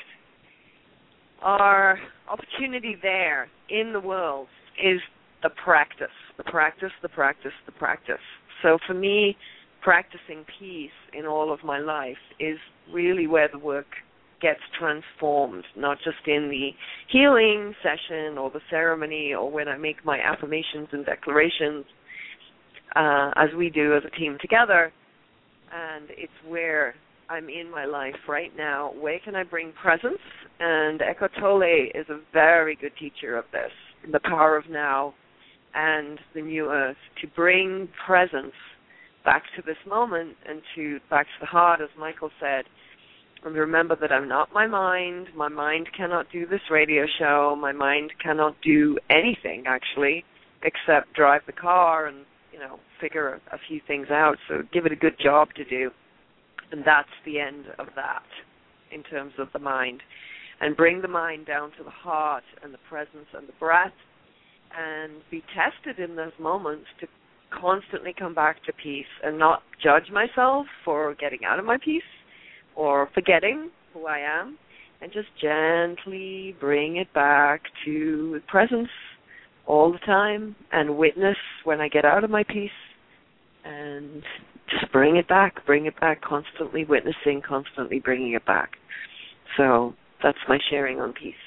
Our opportunity there in the world is the practice, the practice, the practice, the practice. So for me, practicing peace in all of my life is really where the work gets transformed, not just in the healing session or the ceremony or when I make my affirmations and declarations, uh, as we do as a team together. And it's where I'm in my life right now. Where can I bring presence? And Eckhart Tolle is a very good teacher of this, the power of now and the new earth, to bring presence back to this moment and to back to the heart, as Michael said. And remember that I'm not my mind. My mind cannot do this radio show. My mind cannot do anything, actually, except drive the car and, you know, figure a, a few things out. So give it a good job to do. And that's the end of that in terms of the mind. And bring the mind down to the heart and the presence and the breath and be tested in those moments to constantly come back to peace and not judge myself for getting out of my peace or forgetting who I am, and just gently bring it back to presence all the time and witness when I get out of my peace and just bring it back, bring it back, constantly witnessing, constantly bringing it back. So that's my sharing on peace.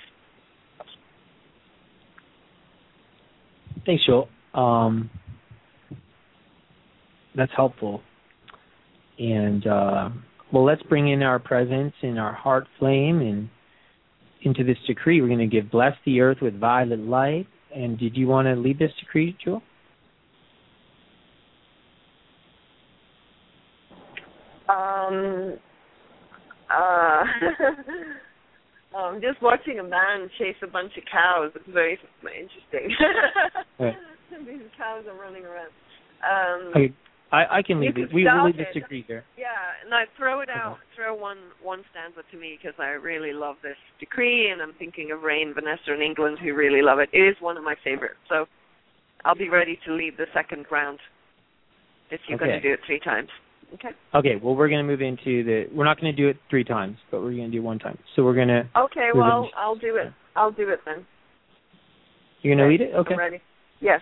Thanks, Joel. Um, that's helpful. And, uh, well, let's bring in our presence and our heart flame and into this decree. We're going to give bless the earth with violet light. And did you want to lead this decree, Joel? Um, uh, I'm just watching a man chase a bunch of cows. It's very interesting. Right. These cows are running around. Um, okay. I, I can leave it. We will leave this decree here. Yeah, and I throw it out, okay. throw one one stanza to me because I really love this decree, and I'm thinking of Ray and Vanessa in England who really love it. It is one of my favorites. So I'll be ready to lead the second round if you're okay. going to do it three times. Okay. Okay, well, we're going to move into the, we're not going to do it three times, but we're going to do one time. So we're going to. Okay, well, into, I'll do it. I'll do it then. You're going to lead it? Okay. I'm ready. Yes.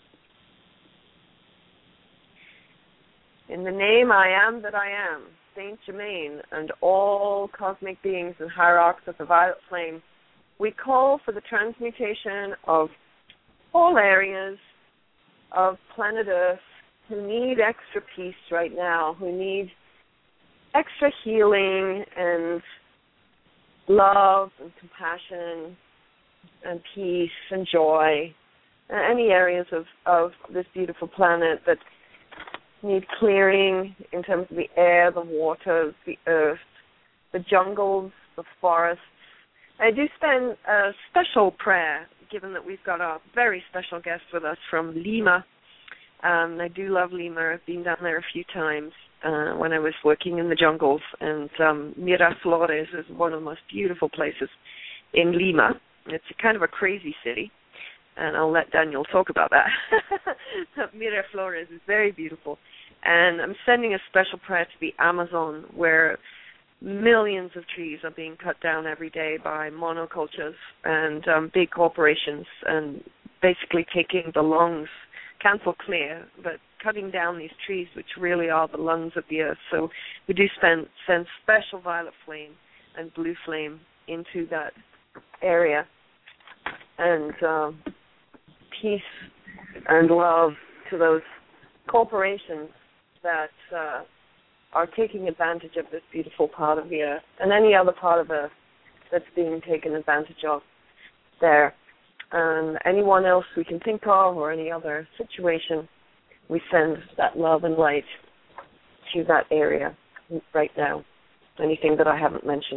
In the name I am that I am, Saint Germain, and all cosmic beings and hierarchs of the violet flame, we call for the transmutation of all areas of planet Earth who need extra peace right now, who need extra healing and love and compassion and peace and joy, and any areas of, of this beautiful planet that need clearing in terms of the air, the waters, the earth, the jungles, the forests. I do spend a special prayer, given that we've got a very special guest with us from Lima. Um, I do love Lima. I've been down there a few times uh, when I was working in the jungles, and um, Miraflores is one of the most beautiful places in Lima. It's a kind of a crazy city, and I'll let Daniel talk about that. Miraflores is very beautiful, and I'm sending a special prayer to the Amazon, where millions of trees are being cut down every day by monocultures and um, big corporations, and basically taking the lungs, cancel clear, but cutting down these trees, which really are the lungs of the earth. So we do spend, send special violet flame and blue flame into that area, and um, peace and love to those corporations that uh, are taking advantage of this beautiful part of the earth and any other part of earth that's being taken advantage of there. And anyone else we can think of, or any other situation, we send that love and light to that area right now. Anything that I haven't mentioned.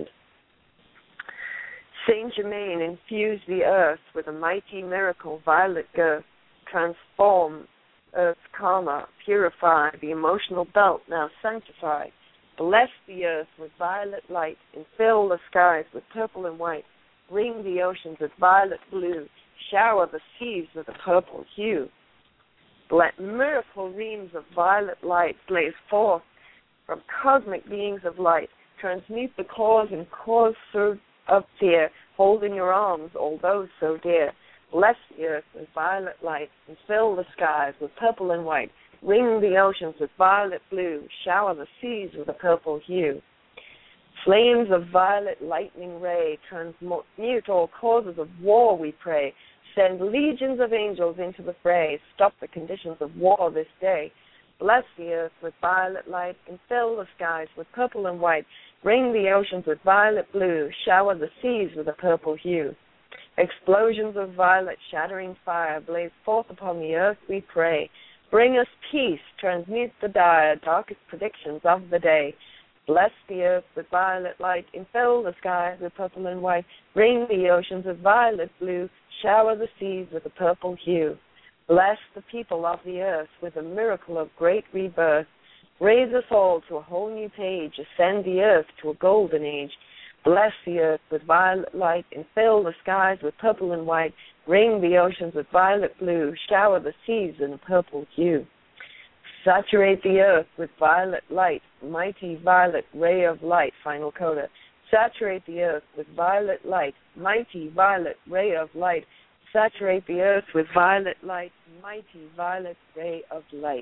Saint Germain, infuse the earth with a mighty miracle, violet girth, transform earth's karma, purify the emotional belt, now sanctify. Bless the earth with violet light, and fill the skies with purple and white. Ring the oceans with violet blue, shower the seas with a purple hue. Let miracle reams of violet light blaze forth from cosmic beings of light. Transmute the cause and cause of fear. Hold in your arms all those so dear. Bless the earth with violet light and fill the skies with purple and white. Ring the oceans with violet blue. Shower the seas with a purple hue. Flames of violet lightning ray transmute all causes of war, we pray. Send legions of angels into the fray. Stop the conditions of war this day. Bless the earth with violet light and fill the skies with purple and white. Ring the oceans with violet blue. Shower the seas with a purple hue. Explosions of violet shattering fire blaze forth upon the earth, we pray. Bring us peace, transmute the dire, darkest predictions of the day. Bless the earth with violet light and fill the skies with purple and white. Ring the oceans with violet blue. Shower the seas with a purple hue. Bless the people of the earth with a miracle of great rebirth. Raise us all to a whole new page. Ascend the earth to a golden age. Bless the earth with violet light and fill the skies with purple and white. Ring the oceans with violet blue. Shower the seas in a purple hue. Saturate the earth with violet light, mighty violet ray of light, final coda. Saturate the earth with violet light, mighty violet ray of light. Saturate the earth with violet light, mighty violet ray of light.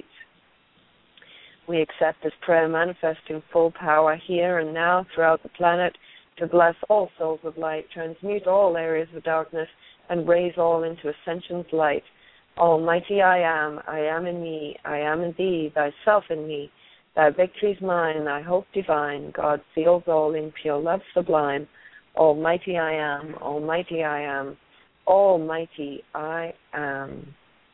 We accept this prayer manifesting full power here and now throughout the planet to bless all souls of light, transmute all areas of darkness, and raise all into ascension's light. Almighty I am, I am in me, I am in thee, thyself in me. Thy victory's mine, thy hope divine, God seals all in pure love sublime. Almighty I am, almighty I am, almighty I am.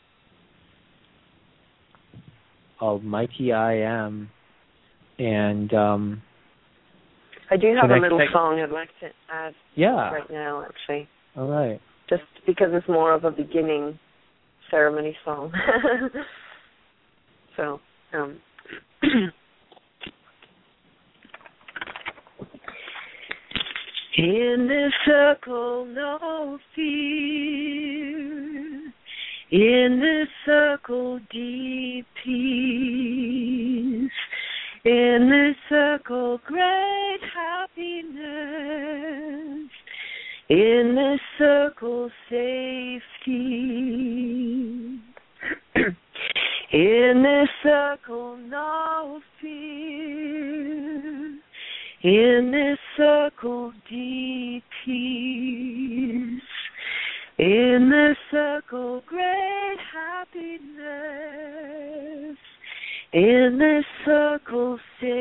Almighty I am. And um, I do have so a little next, song I'd like to add yeah. right now, actually. All right. Just because it's more of a beginning ceremony song. so, um... In this circle, no fear. In this circle, deep peace. In this circle, great happiness. In this circle, safety. In this circle, no fear. In this circle, deep peace. In this circle, great happiness. In this circle,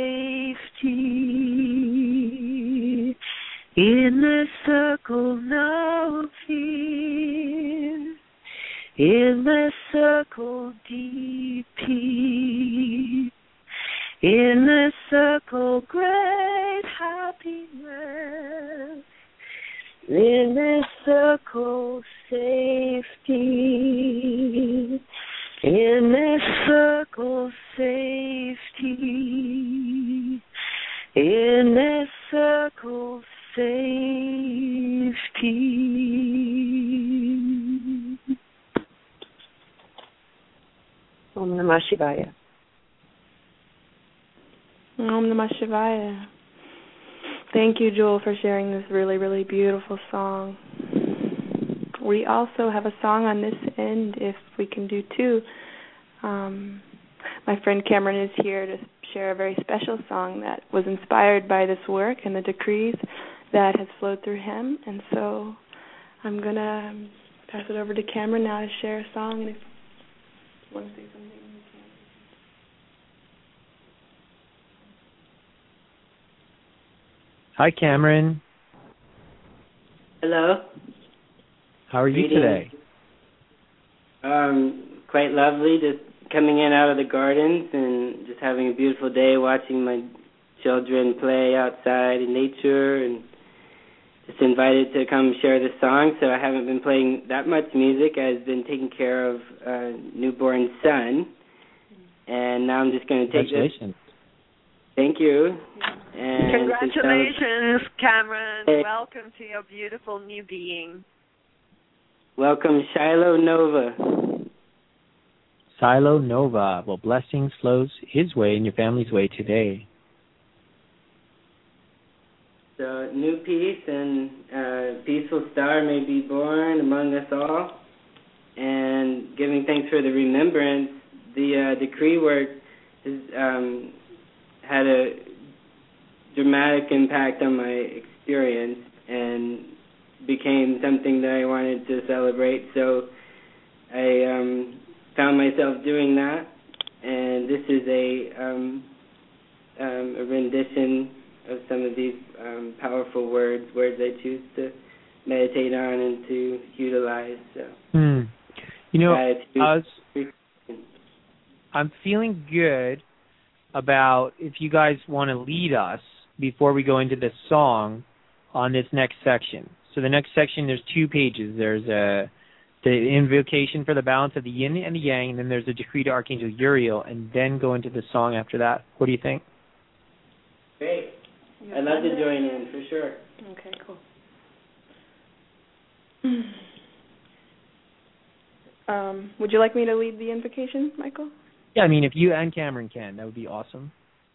safety. In this circle, no fear. In this circle, deep peace. In this circle, great happiness. In this circle, safety. In this circle, safety. In this circle, safety. Om Namah Shivaya. Om Namah Shivaya. Thank you, Jewel, for sharing this really, really beautiful song. We also have a song on this end, if we can do two. Um, my friend Cameron is here to share a very special song that was inspired by this work and the decrees that has flowed through him. And so I'm going to pass it over to Cameron now to share a song. And if you want to say something, you can. Hi, Cameron. Hello. How are you Greetings. today? Um, quite lovely, just coming in out of the gardens and just having a beautiful day, watching my children play outside in nature, and just invited to come share this song. So I haven't been playing that much music. I've been taking care of a newborn son, and now I'm just going to take this. Congratulations. Thank you. And Congratulations, Cameron. Hey. Welcome to your beautiful new being. Welcome, Shiloh Nova. Shiloh Nova. Well, blessings flows his way and your family's way today. So, new peace and uh, peaceful star may be born among us all. And giving thanks for the remembrance, the uh, decree work has um, had a dramatic impact on my experience and became something that I wanted to celebrate. So I um, found myself doing that, and this is a, um, um, a rendition of some of these um, powerful words, words I choose to meditate on and to utilize. So, hmm. You know, I was, I'm feeling good about if you guys want to lead us before we go into this song on this next section. So the next section, there's two pages. There's a the invocation for the balance of the yin and the yang, and then there's a decree to Archangel Uriel, and then go into the song after that. What do you think? Great. I'd love to join in, for sure. Okay, cool. Um, would you like me to lead the invocation, Michael? Yeah, I mean, if you and Cameron can, that would be awesome.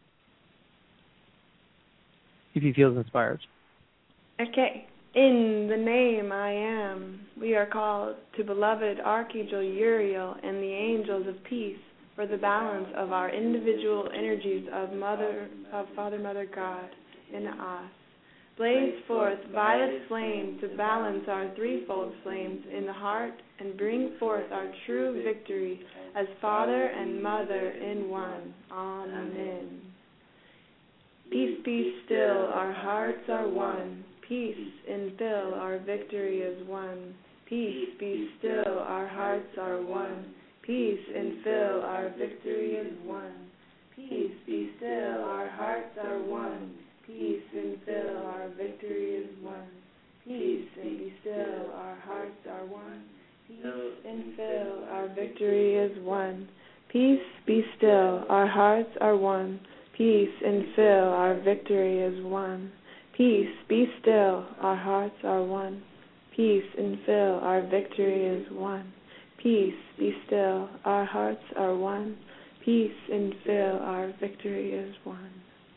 If he feels inspired. Okay. In the name I am, we are called to beloved Archangel Uriel and the angels of peace for the balance of our individual energies of Mother, of Father, Mother, God in us. Blaze forth violet flame to balance our threefold flames in the heart and bring forth our true victory as Father and Mother in one. Amen. Peace be still, our hearts are one. Peace infill, our victory is one. Peace be still, our hearts are one. Peace infill, our victory is one. Peace be still, our hearts are one. Peace infill, our victory is one. Peace and be still, our hearts are one. Peace infill, our victory is one. Peace be still, our hearts are one. Peace infill, our victory is one. Peace be still, our hearts are one. Peace infill, our victory is one. Peace be still, our hearts are one. Peace infill, our victory is one.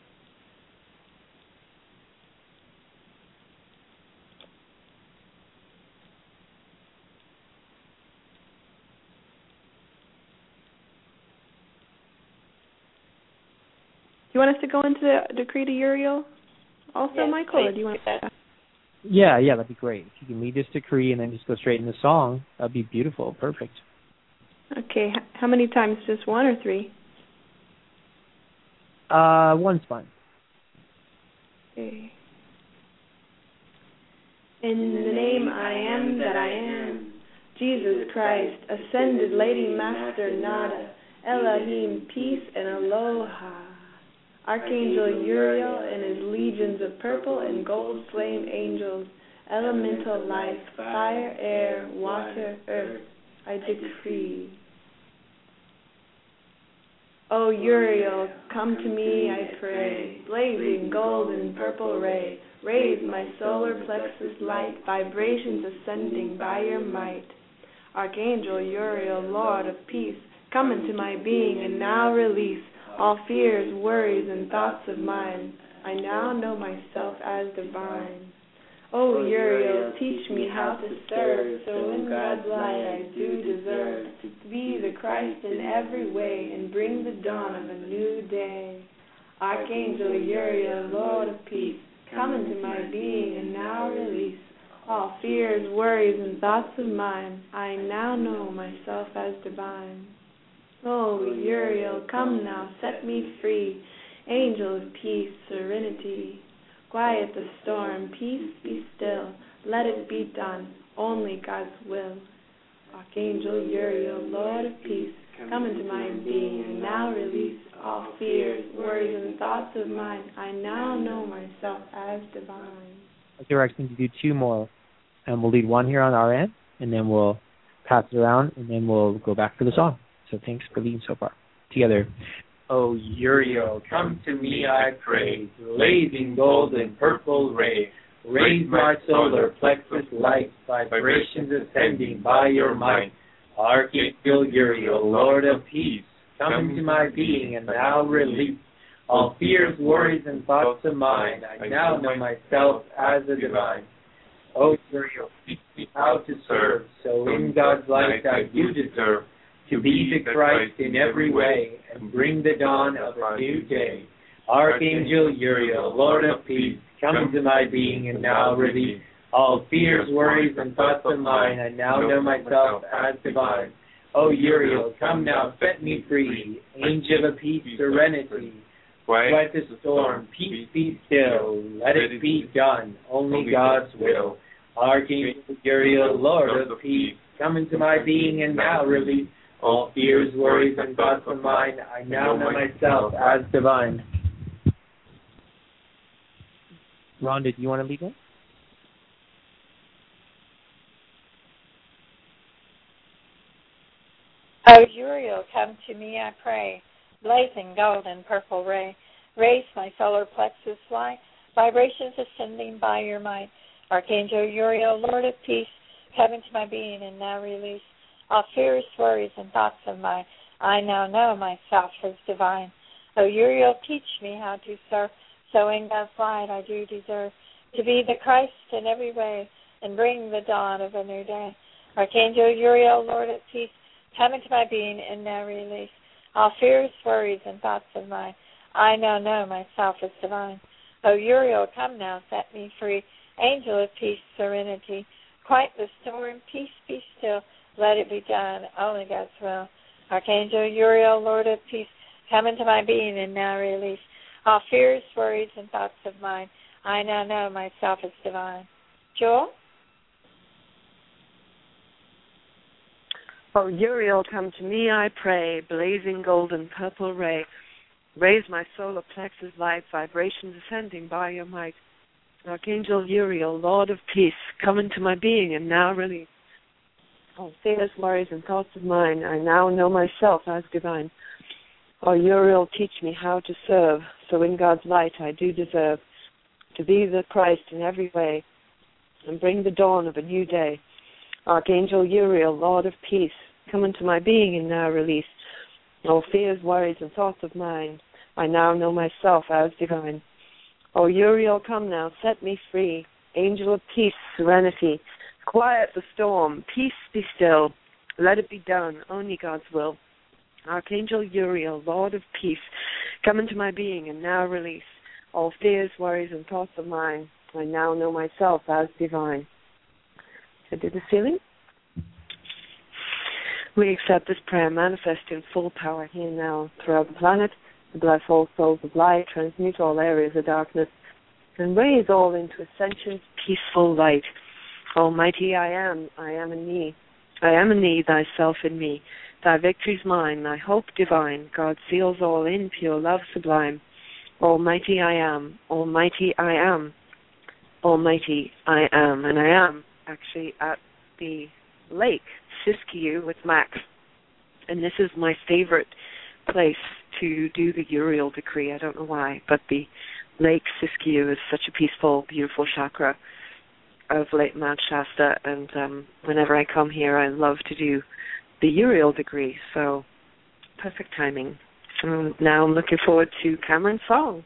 Do you want us to go into the decree to Uriel also, yes, Michael, or do you want to? Yeah, yeah, that'd be great. If you can lead this decree and then just go straight into the song, that'd be beautiful. Perfect. Okay. How many times? Just one or three? Uh, one's fine. Okay. In the name I am that I am, Jesus Christ, ascended Lady Master Nada, Elohim, peace and aloha. Archangel Uriel and his legions of purple and gold flame angels, elemental life, fire, air, water, earth, I decree. O Uriel, come to me, I pray, blazing golden purple ray, raise my solar plexus light, vibrations ascending by your might. Archangel Uriel, Lord of peace, come into my being and now release all fears, worries, and thoughts of mine. I now know myself as divine. O Uriel, teach me how to serve, so in God's light I do deserve to be the Christ in every way and bring the dawn of a new day. Archangel Uriel, Lord of peace, come into my being and now release all fears, worries, and thoughts of mine. I now know myself as divine. O Uriel, come now, set me free, angel of peace, serenity. Quiet the storm, peace be still, let it be done, only God's will. Archangel Uriel, Lord of peace, come into my being and now release all fears, worries, and thoughts of mine. I now know myself as divine. Okay, we're actually going to do two more, and we'll lead one here on our end, and then we'll pass it around, and then we'll go back to the song. So thanks for leading so far. Together. O Uriel, come to me, I pray, blazing golden purple ray, raise my solar plexus light, vibrations ascending by your might. Archangel Uriel, Lord of peace, come into my being and now release all fears, worries, and thoughts of mine. I now know myself as a divine. O Uriel, teach me how to serve, so in God's light I do deserve to be the Christ in every way and bring the dawn of a new day. Archangel Uriel, Lord of peace, come into my being and now release all fears, worries, and thoughts of mine. I now know myself as divine. O Uriel, come now, set me free, angel of peace, serenity. Quiet the storm, peace be still, let it be done, only God's will. Archangel Uriel, Lord of peace, come into my being and now release all fears, worries, and thoughts of mine. I now know myself as divine. Rhonda, do you want to lead one? O Uriel, come to me, I pray, blazing golden purple ray, raise my solar plexus light, vibrations ascending by your might. Archangel Uriel, Lord of peace, come into my being and now release all fears, worries, and thoughts of mine. I now know myself as divine. O Uriel, teach me how to serve, so in God's light I do deserve to be the Christ in every way and bring the dawn of a new day. Archangel Uriel, Lord of peace, come into my being and now release all fears, worries, and thoughts of mine. I now know myself as divine. O Uriel, come now, set me free, angel of peace, serenity. Quiet the storm, peace be still, let it be done, only God's will. Archangel Uriel, Lord of peace, come into my being and now release all fears, worries, and thoughts of mine. I now know myself as divine. Joel? O Uriel, come to me, I pray, blazing golden purple ray. Raise my solar plexus light, vibrations ascending by your might. Archangel Uriel, Lord of peace, come into my being and now release all fears, worries, and thoughts of mine. I now know myself as divine. O Uriel, teach me how to serve, so in God's light I do deserve to be the Christ in every way and bring the dawn of a new day. Archangel Uriel, Lord of peace, come into my being and now release all fears, worries, and thoughts of mine. I now know myself as divine. O Uriel, come now, set me free, angel of peace, serenity. Quiet the storm, peace be still, let it be done, only God's will. Archangel Uriel, Lord of peace, come into my being and now release all fears, worries, and thoughts of mine. I now know myself as divine. So do the sealing. We accept this prayer manifest in full power here now throughout the planet, to bless all souls of light, transmute all areas of darkness, and raise all into ascension's peaceful light. Almighty I am, I am in me. I am in thee, thyself in me. Thy victory's mine, thy hope divine. God seals all in pure love sublime. Almighty I am, Almighty I am, Almighty I am. And I am actually at the lake, Siskiyou, with Max. And this is my favorite place to do the Uriel decree. I don't know why, but the lake Siskiyou is such a peaceful, beautiful chakra of Lake Mount Shasta. And um, whenever I come here, I love to do the Uriel decree. So perfect timing. So now I'm looking forward to Cameron's song.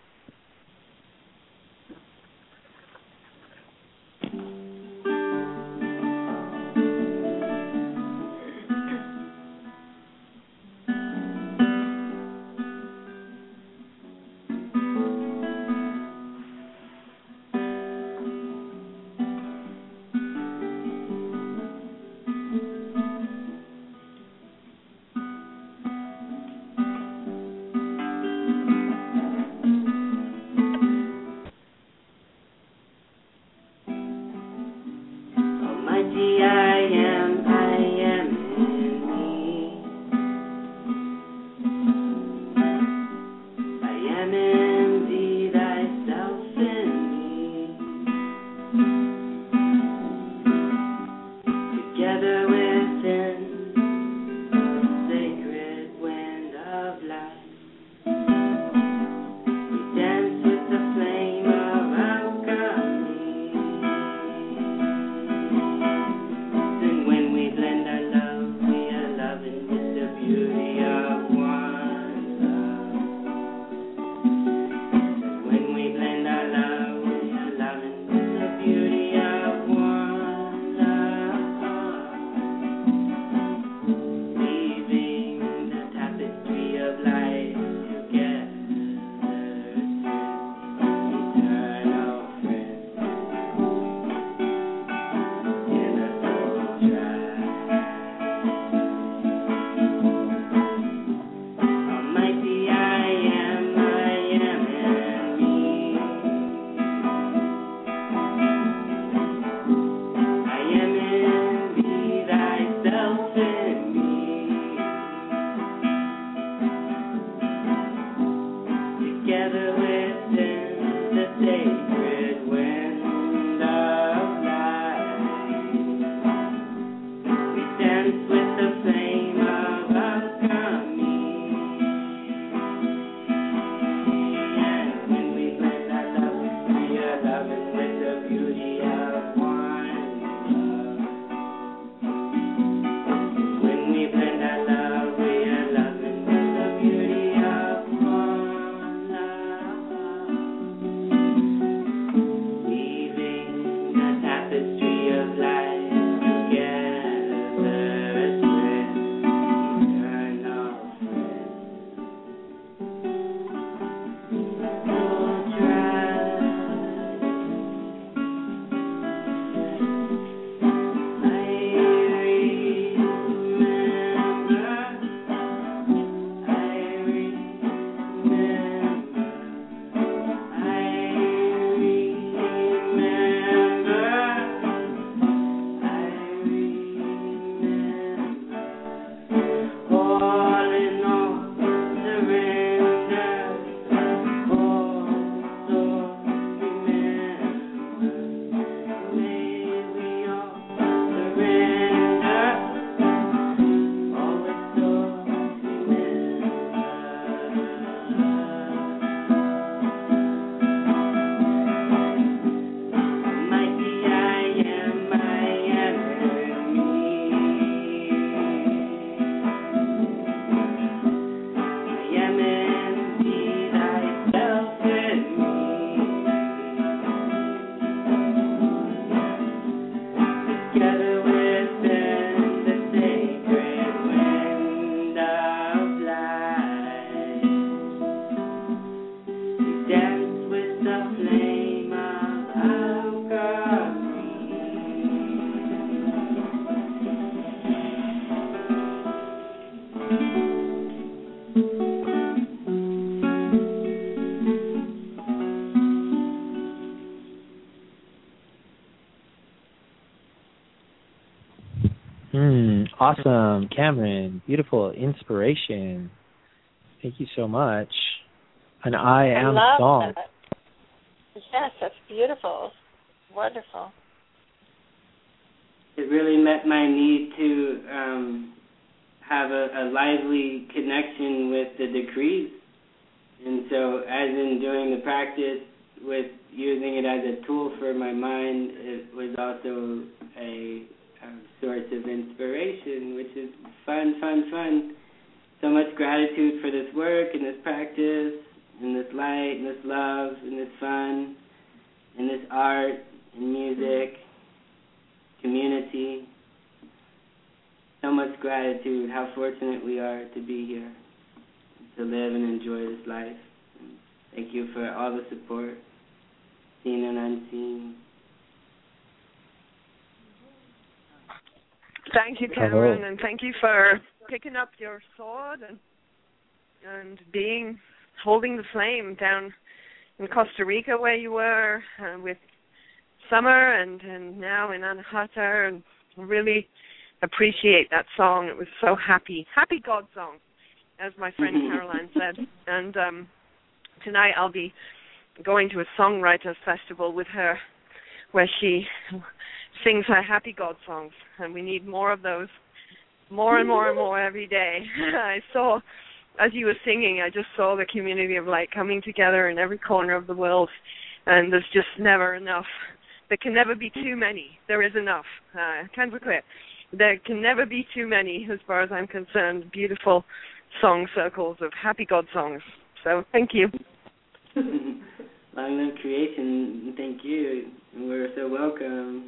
Hmm, awesome, Cameron. Beautiful inspiration. Thank you so much. an I I am love song. That. Yes, that's beautiful. Wonderful. It really met my need to um, have a, a lively connection with the decrees. And so as in doing the practice with using it as a tool for my mind, it was also a, a source of inspiration, which is fun, fun, fun. So much gratitude for this work and this practice and this light and this love and this fun and this art and music, community. So much gratitude, how fortunate we are to be here, to live and enjoy this life. And thank you for all the support, seen and unseen. Thank you, Cameron, Hello. And thank you for picking up your sword and and being holding the flame down in Costa Rica where you were uh, with Summer and, and now in Anahata, and really appreciate that song. It was so happy. Happy God song, as my friend Caroline said. And um, tonight I'll be going to a songwriters festival with her where she sings her Happy God songs, and we need more of those, more and more and more every day. I saw, as you were singing, I just saw the community of light coming together in every corner of the world, and there's just never enough. There can never be too many. There is enough. Uh, kind of clear. There can never be too many, as far as I'm concerned, beautiful song circles of Happy God songs. So thank you. Long live creation. Thank you. We're so welcome.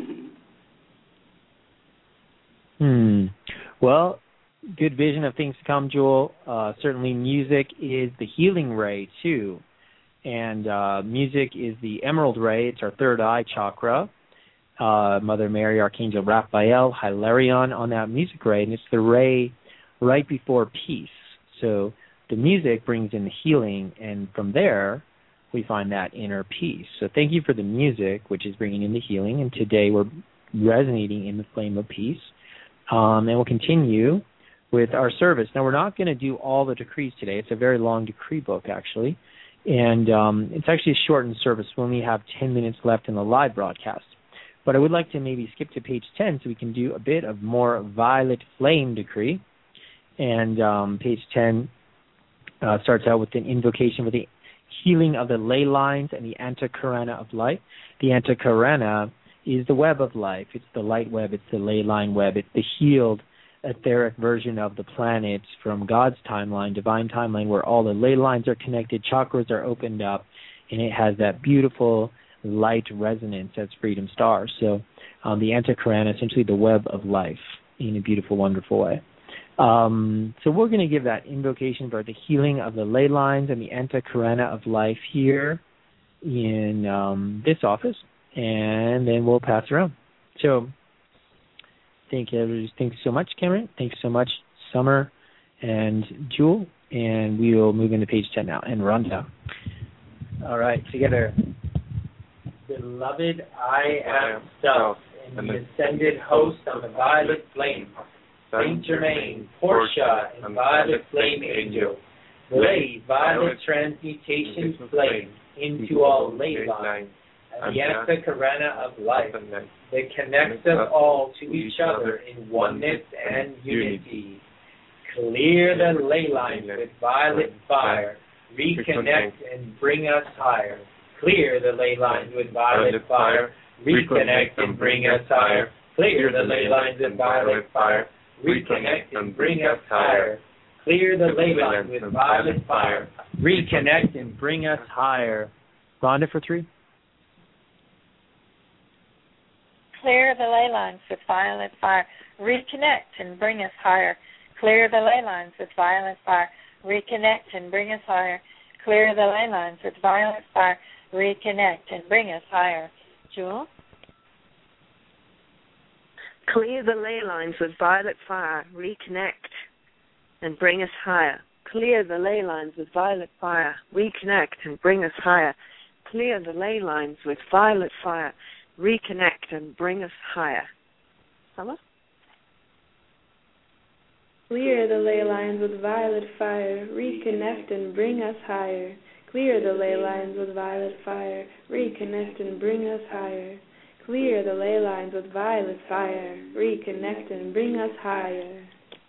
hmm. Well, good vision of things to come, Jewel. Uh, certainly music is the healing ray, too. And uh, music is the emerald ray. It's our third eye chakra. Uh, Mother Mary, Archangel Raphael, Hilarion on that music ray. And it's the ray right before peace. So the music brings in the healing, and from there we find that inner peace. So thank you for the music, which is bringing in the healing. And today we're resonating in the flame of peace. Um, and we'll continue with our service. Now, we're not going to do all the decrees today. It's a very long decree book, actually. And um, it's actually a shortened service. We only have ten minutes left in the live broadcast. But I would like to maybe skip to page ten so we can do a bit of more violet flame decree. And um, page ten uh, starts out with an invocation for the healing of the ley lines and the antakarana of light. The antakarana is the web of life. It's the light web. It's the ley line web. It's the healed etheric version of the planets from God's timeline, divine timeline, where all the ley lines are connected, chakras are opened up, and it has that beautiful light resonance as Freedom Star. So um, the antakarana, essentially the web of life in a beautiful, wonderful way. Um, so we're going to give that invocation for the healing of the ley lines and the antakarana of life here in um, this office, and then we'll pass around. So thank you. Thanks so much, Cameron. Thanks so much, Summer and Jewel. And we will move into page ten now. And Rhonda. All right, together. Beloved, I am self, and the ascended host of the violet flame. Saint Germain, Portia, and violet flame angel. Lay violet transmutation flame into all ley lines. And the antakarana of life that connects us all to each other in oneness and unity. Clear the ley lines with violet fire. Reconnect and bring us higher. Clear the ley lines with violet fire. Reconnect and bring us higher. Clear the ley lines with violet fire. Reconnect and bring us higher. Clear the ley lines with violet fire. Reconnect and bring us higher. Rhonda for three. Clear the ley lines with violet fire. Reconnect and bring us higher. Clear the ley lines with violet fire. Reconnect and bring us higher. Clear the ley lines with violet fire. Reconnect and bring us higher. Jewel? Clear the ley lines with violet fire. Reconnect and bring us higher. Clear the ley lines with violet fire. Reconnect and bring us higher. Clear the ley lines with violet fire. Reconnect and bring us higher. Summer? Clear the ley lines with violet fire, reconnect and bring us higher. Clear the ley lines with violet fire, reconnect and bring us higher. Clear the ley lines with violet fire, reconnect and bring us higher.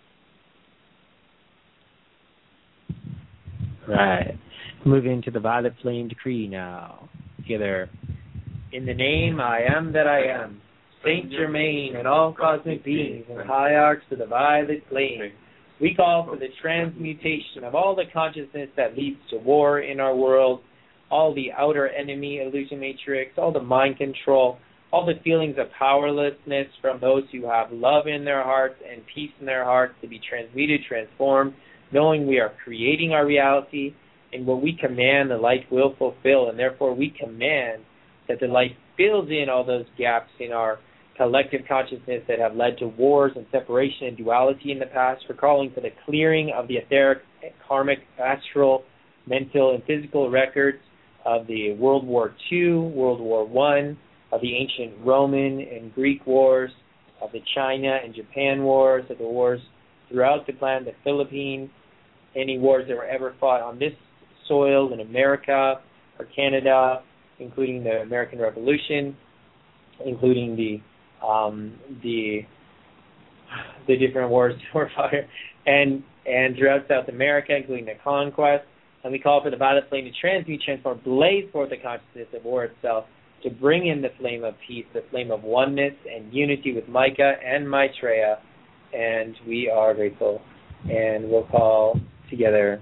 Right. Moving to the violet flame decree now. Together. In the name I am that I am, Saint Germain and all cosmic beings and high arcs of the violet flame, we call for the transmutation of all the consciousness that leads to war in our world, all the outer enemy illusion matrix, all the mind control, all the feelings of powerlessness from those who have love in their hearts and peace in their hearts to be transmuted, transformed, knowing we are creating our reality, and what we command, the light will fulfill, and therefore we command that the light fills in all those gaps in our collective consciousness that have led to wars and separation and duality in the past. We're calling for the clearing of the etheric, karmic, astral, mental, and physical records of the World War Two, World War One, of the ancient Roman and Greek wars, of the China and Japan wars, of the wars throughout the planet, the Philippines, any wars that were ever fought on this soil in America or Canada, including the American Revolution, including the um, the the different wars that were fought here, and and throughout South America, including the conquest. And we call for the violet flame to transmute, transform, blaze forth the consciousness of war itself, to bring in the flame of peace, the flame of oneness and unity with Micah and Maitreya. And we are grateful. And we'll call together.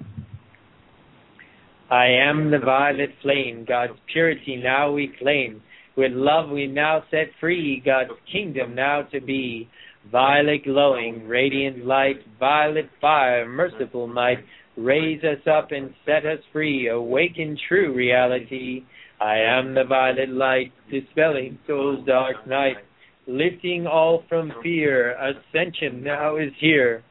I am the violet flame, God's purity now we claim. With love we now set free, God's kingdom now to be. Violet glowing, radiant light, violet fire, merciful might, raise us up and set us free, awaken true reality. I am the violet light, dispelling soul's dark night, lifting all from fear, ascension now is here.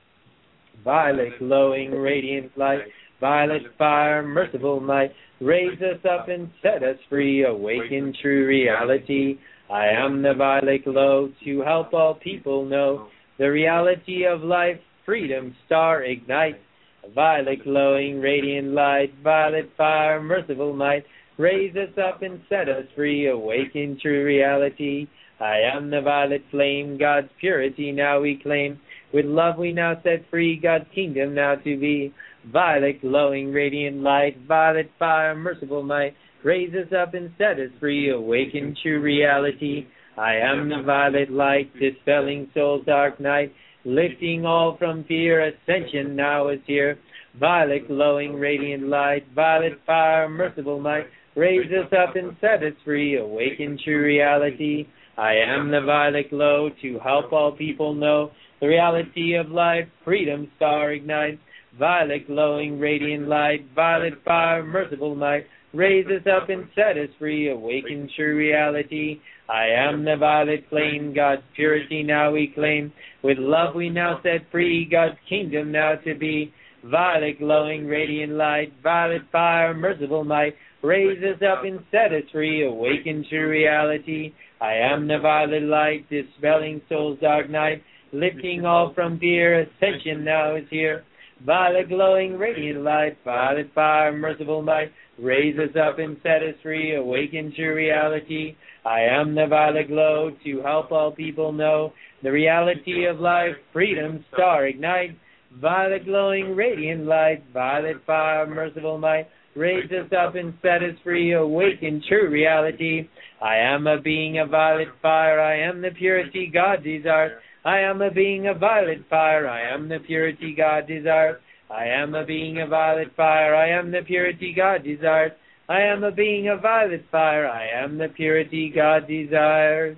Violet glowing, radiant light, violet fire, merciful might, raise us up and set us free, awaken true reality. I am the violet glow to help all people know the reality of life, freedom, star ignite. Violet glowing, radiant light, violet fire, merciful might, raise us up and set us free, awaken true reality. I am the violet flame, God's purity now we claim. With love we now set free, God's kingdom now to be. Violet glowing, radiant light, violet fire, merciful might, raise us up and set us free, awaken true reality. I am the violet light, dispelling soul's dark night, lifting all from fear, ascension now is here. Violet glowing, radiant light, violet fire, merciful might, raise us up and set us free, awaken true reality. I am the violet glow to help all people know the reality of life, freedom, star ignite. Violet glowing, radiant light, violet fire, merciful might, raise us up and set us free, awaken true reality. I am the violet flame, God's purity now we claim. With love we now set free, God's kingdom now to be. Violet glowing, radiant light, violet fire, merciful might, raise us up and set us free, awaken true reality. I am the violet light, dispelling soul's dark night, lifting all from fear, ascension now is here. Violet glowing, radiant light, violet fire, merciful might, raise us up and set us free, awaken true reality. I am the violet glow to help all people know the reality of life, freedom, star ignite. Violet glowing, radiant light, violet fire, merciful might, raise us up and set us free, awaken true reality. I am a being of violet fire, I am the purity God desires. I am a being of violet fire, I am the purity God desires. I am a being of violet fire, I am the purity God desires. I am a being of violet fire, I am the purity God desires.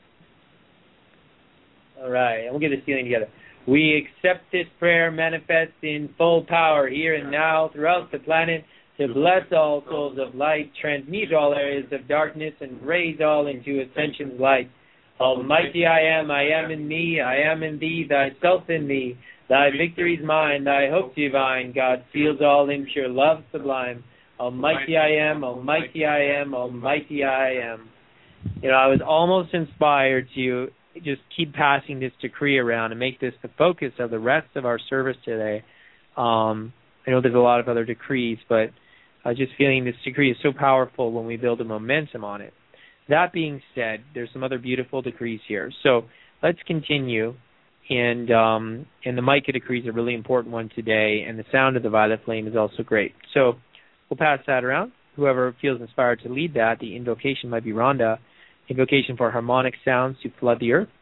All right, and we'll get this feeling together. We accept this prayer manifest in full power here and now throughout the planet to bless all souls of light, transmute all areas of darkness, and raise all into ascension's light. Almighty I am, I am in me, I am in thee, thyself in me. Thy victory's mine, thy hope divine, God seals all in pure love sublime. Almighty I am, almighty I am, almighty I am. You know, I was almost inspired to just keep passing this decree around and make this the focus of the rest of our service today. Um, I know there's a lot of other decrees, but uh, just feeling this decree is so powerful when we build a momentum on it. That being said, there's some other beautiful decrees here. So let's continue. And um, and the Micah decree is a really important one today, and the sound of the violet flame is also great. So we'll pass that around. Whoever feels inspired to lead that, the invocation might be Rhonda. Invocation for harmonic sounds to flood the earth.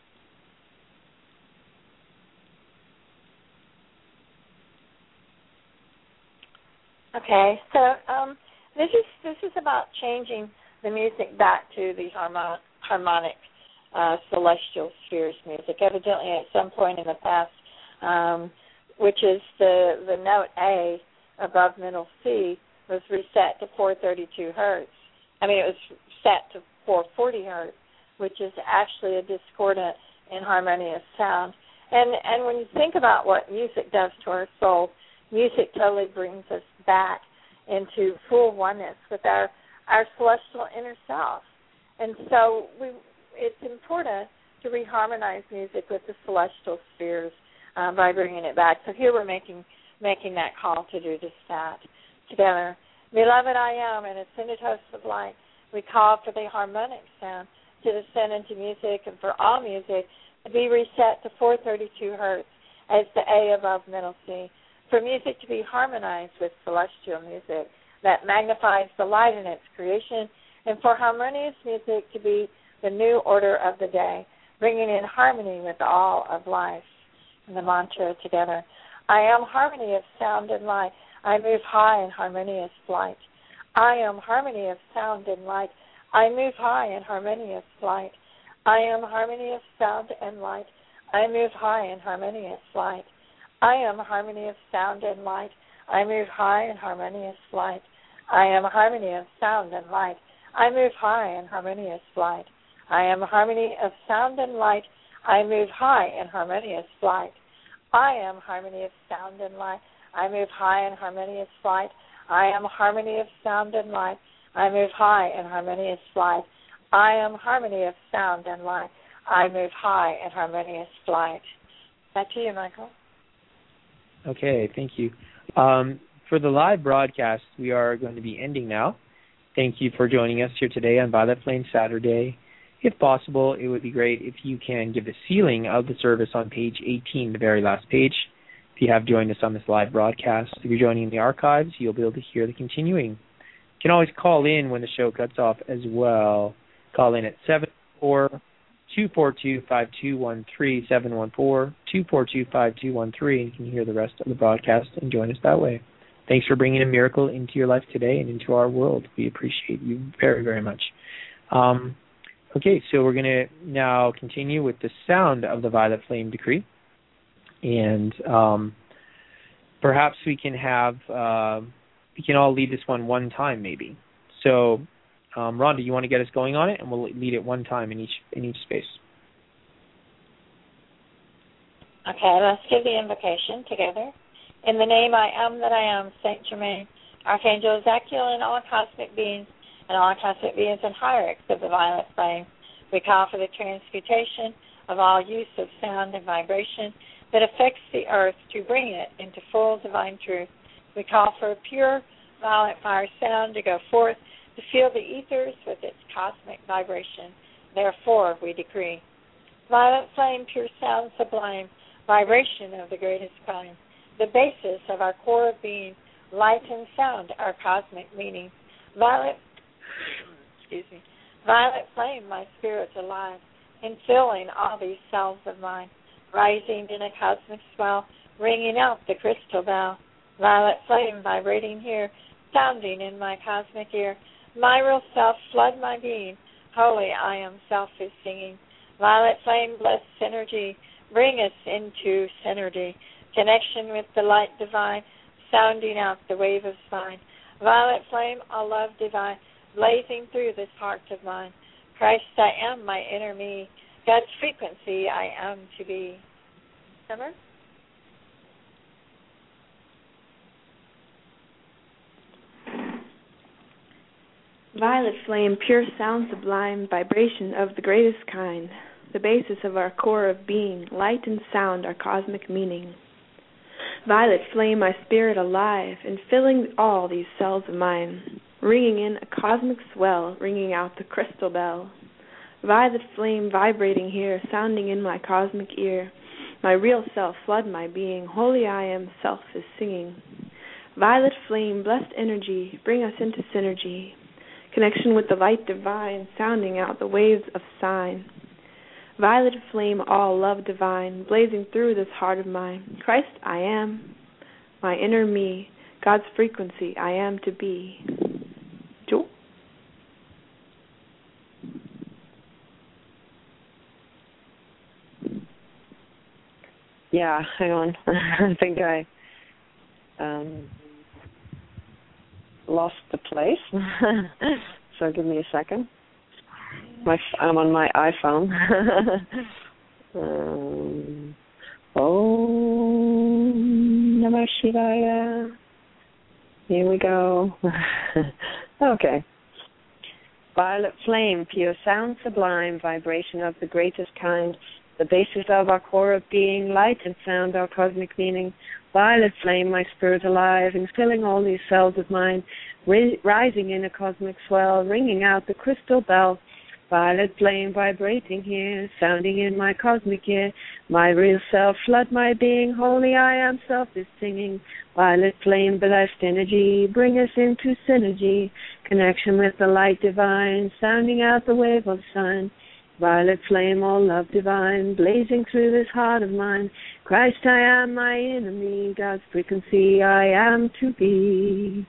Okay, so um, this is this is about changing the music back to the harmonic, harmonic uh, celestial spheres music. Evidently, at some point in the past, um, which is the the note A above middle C, was reset to four thirty-two hertz. I mean, it was set to four forty hertz, which is actually a discordant and harmonious sound. And and when you think about what music does to our soul, music totally brings us back into full oneness with our, our celestial inner self. And so we, it's important to reharmonize music with the celestial spheres uh, by bringing it back. So here we're making making that call to do just that together. Beloved, I am an ascended host of light. We call for the harmonic sound to descend into music and for all music to be reset to four thirty-two hertz as the A above middle C. For music to be harmonized with celestial music that magnifies the light in its creation, and for harmonious music to be the new order of the day, bringing in harmony with all of life. And the mantra together. I am harmony of sound and light. I move high in harmonious flight. I am harmony of sound and light. I move high in harmonious flight. I am harmony of sound and light. I move high in harmonious flight. I am harmony of sound and light. I move high in harmonious flight. I am harmony of sound and light. I move high in harmonious flight. I am harmony of sound and light. I move high in harmonious flight. I am harmony of sound and light. I move high in harmonious flight. I am harmony of sound and light. I move high in harmonious flight. I am harmony of sound and light. I move high in harmonious flight. Back to you, Michael. Okay, thank you. Um, for the live broadcast, we are going to be ending now. Thank you for joining us here today on Violet Flame Saturday. If possible, it would be great if you can give the ceiling of the service on page eighteen, the very last page. If you have joined us on this live broadcast, if you're joining in the archives, you'll be able to hear the continuing. You can always call in when the show cuts off as well. Call in at seven four two four two five two one three, seven one four two four two five two one three, and you can hear the rest of the broadcast and join us that way. Thanks for bringing a miracle into your life today and into our world. We appreciate you very, very much. Um, okay, so we're going to now continue with the sound of the Violet Flame Decree. And um, perhaps we can have, uh, we can all lead this one one time maybe. So, um, Rhonda, you want to get us going on it, and we'll lead it one time in each in each space. Okay, let's give the invocation together. In the name I am that I am, Saint Germain, Archangel Ezekiel, and all cosmic beings, and all cosmic beings and hierarchs of the violet flame, we call for the transmutation of all use of sound and vibration that affects the earth to bring it into full divine truth. We call for a pure violet fire sound to go forth to fill the ethers with its cosmic vibration. Therefore, we decree. Violet flame, pure sound sublime, vibration of the greatest kind, the basis of our core of being, light and sound, our cosmic meaning. Violet, excuse me, violet flame, my spirit alive, in filling all these cells of mine, rising in a cosmic swell, ringing out the crystal bell. Violet flame vibrating here, sounding in my cosmic ear. My real self flood my being. Holy I am self is singing. Violet flame, blessed synergy, bring us into synergy. Connection with the light divine, sounding out the wave of spine. Violet flame, all love divine, blazing through this heart of mine. Christ, I am my inner me. God's frequency I am to be. Summer? Violet flame, pure sound sublime, vibration of the greatest kind. the basis of our core of being, light and sound, our cosmic meaning. Violet flame, my spirit alive, and filling all these cells of mine, ringing in a cosmic swell, ringing out the crystal bell. Violet flame vibrating here, sounding in my cosmic ear, my real self flood my being, holy I am, self is singing. Violet flame, blessed energy, bring us into synergy, connection with the light divine, sounding out the waves of sign. Violet flame, all love divine, blazing through this heart of mine. Christ I am, my inner me, God's frequency I am to be. Jewel? Yeah, hang on. I think I um, lost the place. So give me a second. My, I'm on my iPhone. um, Om Namah Shivaya. Here we go. Okay. Violet flame, pure sound sublime, vibration of the greatest kind, the basis of our core of being, light and sound, our cosmic meaning. Violet flame, my spirit alive, and filling all these cells of mine, ri- rising in a cosmic swell, ringing out the crystal bell. Violet flame vibrating here, sounding in my cosmic ear, my real self flood my being, holy I am, self is singing. Violet flame, blessed energy, bring us into synergy, connection with the light divine, sounding out the wave of sun. Violet flame, all love divine, blazing through this heart of mine. Christ I am, my enemy, God's frequency I am to be.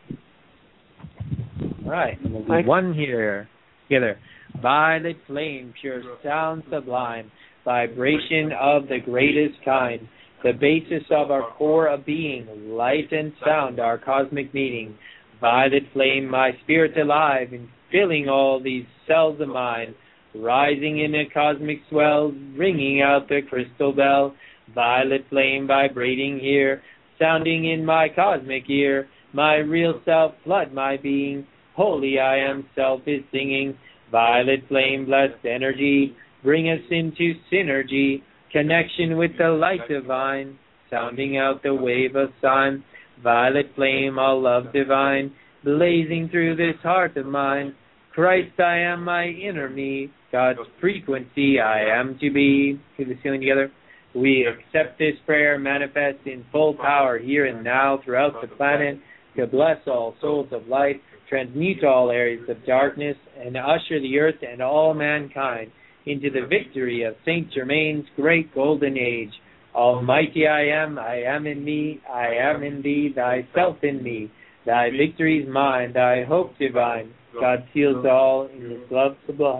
All right, we'll do one here together. Violet flame, pure sound sublime, vibration of the greatest kind, the basis of our core of being, light and sound, our cosmic meaning. Violet flame, my spirit alive, and filling all these cells of mine, rising in a cosmic swell, ringing out the crystal bell. Violet flame vibrating here, sounding in my cosmic ear, my real self flood my being, holy I am, self is singing. Violet flame, blessed energy, bring us into synergy, connection with the light divine, sounding out the wave of sun. Violet flame, all love divine, blazing through this heart of mine. Christ I am, my inner me, God's frequency I am to be. Do the ceiling together. We accept this prayer manifest in full power here and now throughout the planet to bless all souls of light, transmute all areas of darkness, and usher the earth and all mankind into the victory of Saint Germain's great golden age. Almighty I am, I am in me, I am in thee, thyself in me. Thy victory is mine, thy hope divine. God seals all in his love sublime.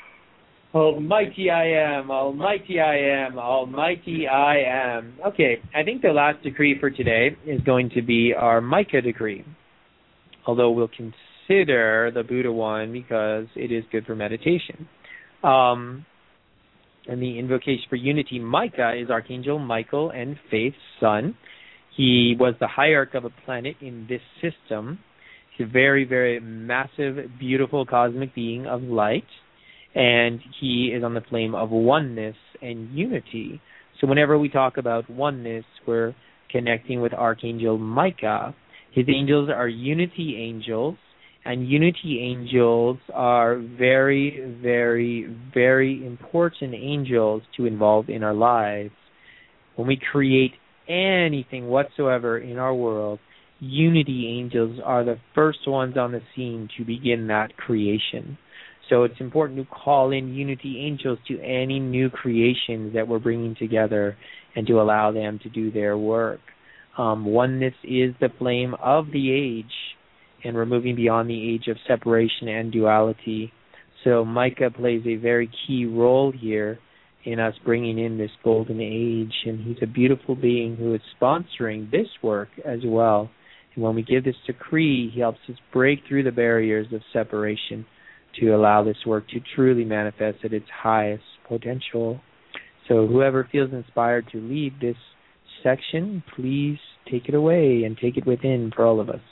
Almighty I am, almighty I am, almighty I am. Okay, I think the last decree for today is going to be our Micah decree. Although we'll consider the Buddha one because it is good for meditation. Um, and the invocation for unity, Micah, is Archangel Michael and Faith's son. He was the hierarch of a planet in this system. He's a very, very massive, beautiful cosmic being of light. And he is on the flame of oneness and unity. So whenever we talk about oneness, we're connecting with Archangel Micah. His angels are unity angels, and unity angels are very, very, very important angels to involve in our lives. When we create anything whatsoever in our world, unity angels are the first ones on the scene to begin that creation. So it's important to call in unity angels to any new creations that we're bringing together and to allow them to do their work. Um, oneness is the flame of the age, and we're moving beyond the age of separation and duality. So Micah plays a very key role here in us bringing in this golden age, and he's a beautiful being who is sponsoring this work as well. And when we give this decree, he helps us break through the barriers of separation to allow this work to truly manifest at its highest potential. So whoever feels inspired to lead this section, please take it away and take it within for all of us.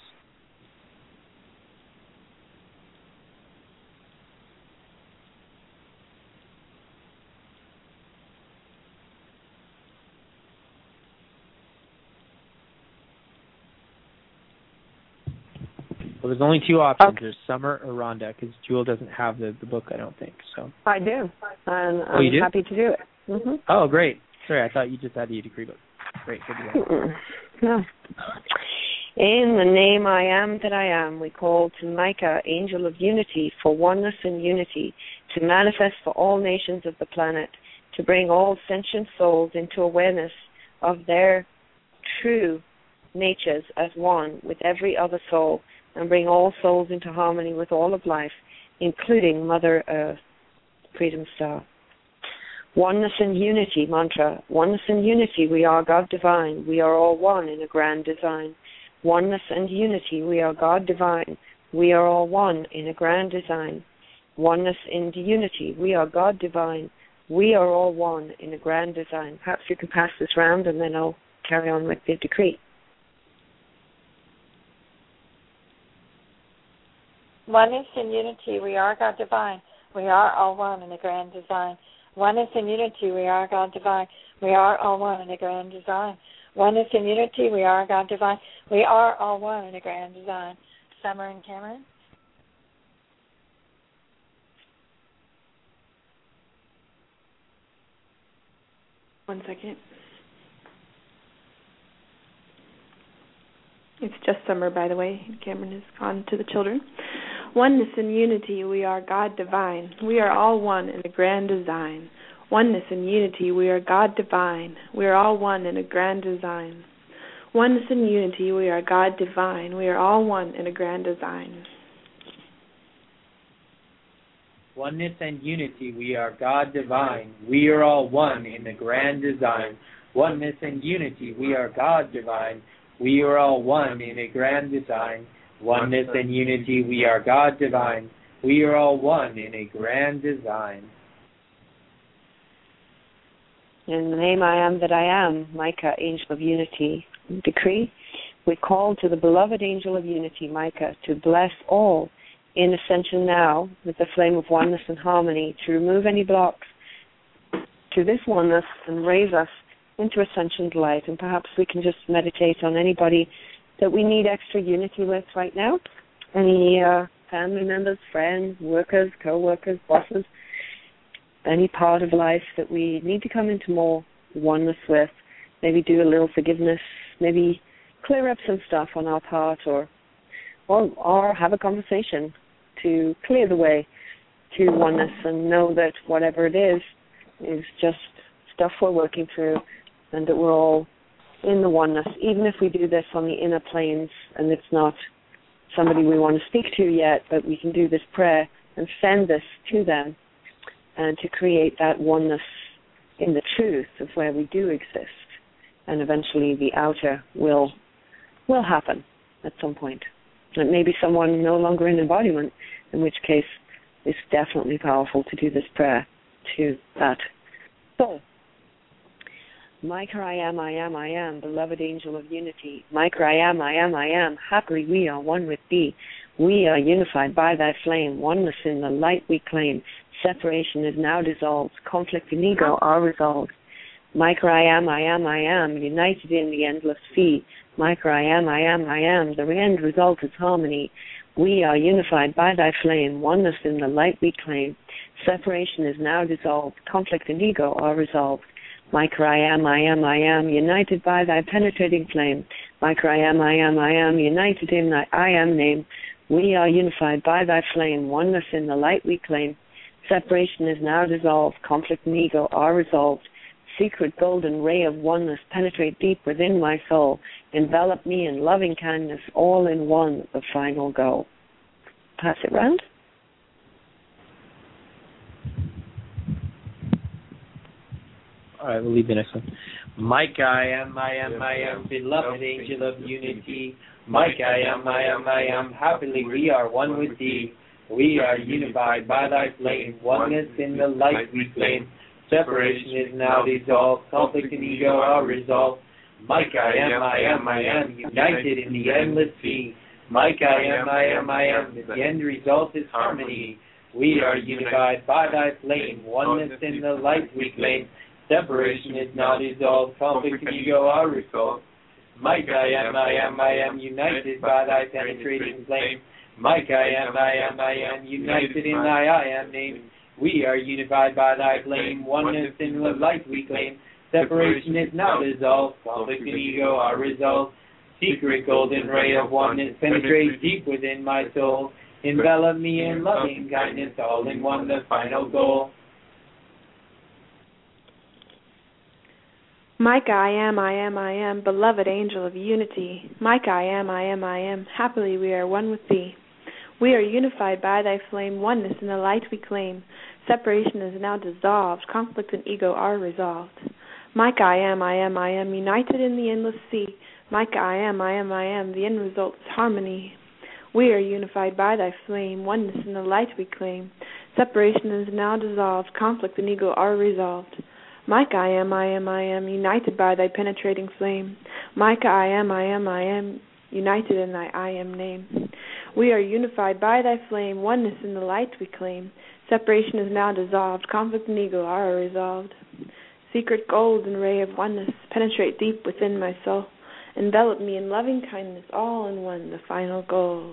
Well, there's only two options. Okay. There's Summer or Rhonda, because Jewel doesn't have the, the book, I don't think. So. I do, and oh, you I'm do? happy to do it. Mm-hmm. Oh, great. Sorry, I thought you just had the decree book. Great, good to go. No. In the name I am that I am, we call to Micah, angel of unity, for oneness and unity, to manifest for all nations of the planet, to bring all sentient souls into awareness of their true natures as one with every other soul, and bring all souls into harmony with all of life, including Mother Earth, Freedom Star. Oneness and unity mantra. Oneness and unity, we are God divine. We are all one in a grand design. Oneness and unity, we are God divine. We are all one in a grand design. Oneness and unity, we are God divine. We are all one in a grand design. Perhaps you can pass this round and then I'll carry on with the decree. Oneness and unity, we are God divine. We are all one in a grand design. Oneness and unity, we are God divine. We are all one in a grand design. Oneness and unity, we are God divine. We are all one in a grand design. Summer and Cameron. One second. It's just Summer, by the way. Cameron has gone to the children. Oneness and unity, we are God divine. We are all one in a grand design. Oneness and unity, we are God divine. We are all one in a grand design. Oneness and unity, we are God divine. We are all one in a grand design. Oneness and unity, we are God divine. We are all one in the grand design. Oneness and unity, we are God divine. We are all one in a grand design. Oneness and unity, we are God divine. We are all one in a grand design. In the name I am that I am, Micah, angel of unity, decree. We call to the beloved angel of unity, Micah, to bless all in ascension now with the flame of oneness and harmony, to remove any blocks to this oneness and raise us into ascension light. And perhaps we can just meditate on anybody that we need extra unity with right now. Any uh, family members, friends, workers, co-workers, bosses, any part of life that we need to come into more oneness with. Maybe do a little forgiveness, maybe clear up some stuff on our part, or or, or have a conversation to clear the way to oneness and know that whatever it is is just stuff we're working through, and that we're all in the oneness, even if we do this on the inner planes and it's not somebody we want to speak to yet, but we can do this prayer and send this to them, and to create that oneness in the truth of where we do exist. And eventually the outer will will happen at some point. It may be someone no longer in embodiment, in which case it's definitely powerful to do this prayer to that soul. Micah, I am, I am, I am, beloved angel of unity. Micah, I am, I am, I am, happily we are one with thee. We are unified by thy flame, oneness in the light we claim. Separation is now dissolved, conflict and ego are resolved. Micah, I am, I am, I am, united in the endless sea. Micah, I am, I am, I am, the end result is harmony. We are unified by thy flame, oneness in the light we claim. Separation is now dissolved, conflict and ego are resolved. Micah, I am, I am, I am, united by thy penetrating flame. Micah, I am, I am, I am, united in thy I am name. We are unified by thy flame, oneness in the light we claim. Separation is now dissolved, conflict and ego are resolved. Secret golden ray of oneness penetrate deep within my soul. Envelop me in loving kindness, all in one, the final goal. Pass it round. All right, we'll leave the next one. Micah, I am, I am, I am, beloved angel of unity. Micah, I am, I am, I am, happily we are one with thee. We are unified by thy flame, oneness in the light we claim. Separation is now dissolved, conflict and ego are resolved. Micah, I am, I am, I am, united in the endless sea. Micah, I am, I am, I am, the end result is harmony. We are unified by thy flame, oneness in the light we claim. Separation is now dissolved, conflict and ego are resolved. Micah, I am, I am, I am, united by thy penetrating flame. Mike, I am, I am, I am, united in thy I am name. We are unified by thy flame, oneness in the light we claim. Separation is now dissolved, conflict and ego are resolved. Secret golden ray of oneness penetrates deep within my soul. Envelop me in loving kindness, all in one, the final goal. Micah, I am, I am, I am, beloved angel of unity. Micah, I am, I am, I am, happily we are one with thee. We are unified by thy flame, oneness in the light we claim. Separation is now dissolved, conflict and ego are resolved. Micah, I am, I am, I am, united in the endless sea. Micah, I am, I am, I am, the end result is harmony. We are unified by thy flame, oneness in the light we claim. Separation is now dissolved, conflict and ego are resolved. Micah, I am, I am, I am, united by thy penetrating flame. Micah, I am, I am, I am, united in thy I am name. We are unified by thy flame, oneness in the light we claim. Separation is now dissolved, conflict and ego are resolved. Secret golden ray of oneness, penetrate deep within my soul. Envelop me in loving kindness, all in one, the final goal.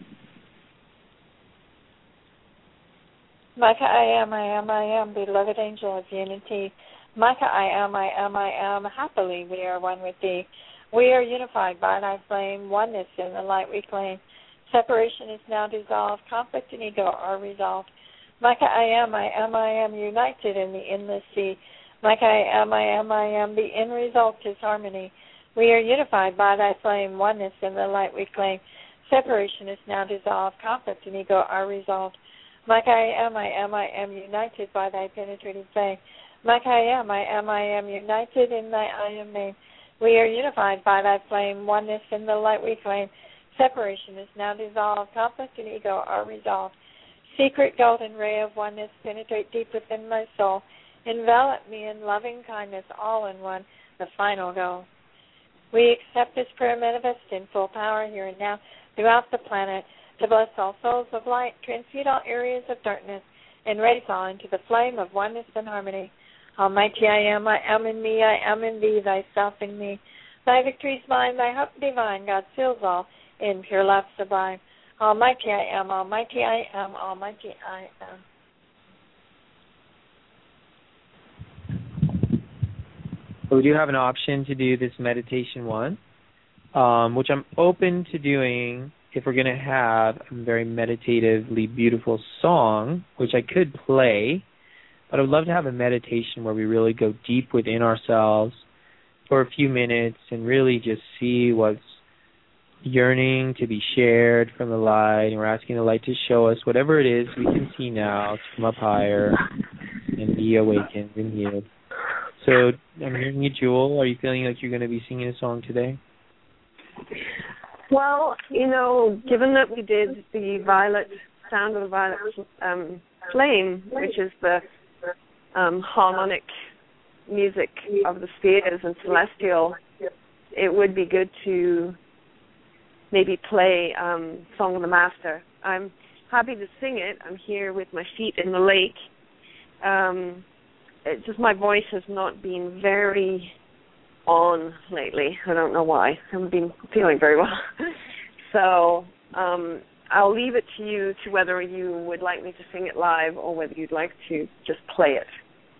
Micah, I am, I am, I am, beloved angel of unity. Micah, I am, I am, I am, happily we are one with thee. We are unified by thy flame, oneness in the light we claim. Separation is now dissolved, conflict and ego are resolved. Micah, I am, I am, I am, united in the endless sea. Micah, I am, I am, I am, the end result is harmony. We are unified by thy flame, oneness in the light we claim. Separation is now dissolved, conflict and ego are resolved. Micah, I am, I am, I am, united by thy penetrating flame. Micah, I am, I am, I am, united in thy I am name. We are unified by thy flame, oneness in the light we claim. Separation is now dissolved, conflict and ego are resolved. Secret golden ray of oneness penetrate deep within my soul. Envelop me in loving kindness, all in one, the final goal. We accept this prayer manifest in full power here and now throughout the planet to bless all souls of light, transmute all areas of darkness, and raise all into the flame of oneness and harmony. Almighty I am, I am in me, I am in thee, thyself in me. Thy victory is mine, thy hope divine, God seals all in pure love sublime. Almighty I am, almighty I am, almighty I am. We do have an option to do this meditation one, um, which I'm open to doing if we're going to have a very meditatively beautiful song, which I could play. But I would love to have a meditation where we really go deep within ourselves for a few minutes and really just see what's yearning to be shared from the light. And we're asking the light to show us whatever it is we can see now to come up higher and be awakened and healed. So I'm hearing you, Jewel. Are you feeling like you're going to be singing a song today? Well, you know, given that we did the violet, sound of the violet um, flame, which is the um, harmonic music of the spheres and celestial, it would be good to maybe play um, Song of the Master. I'm happy to sing it. I'm here with my feet in the lake. Um, it's just my voice has not been very on lately. I don't know why. I haven't been feeling very well. So um, I'll leave it to you to whether you would like me to sing it live or whether you'd like to just play it.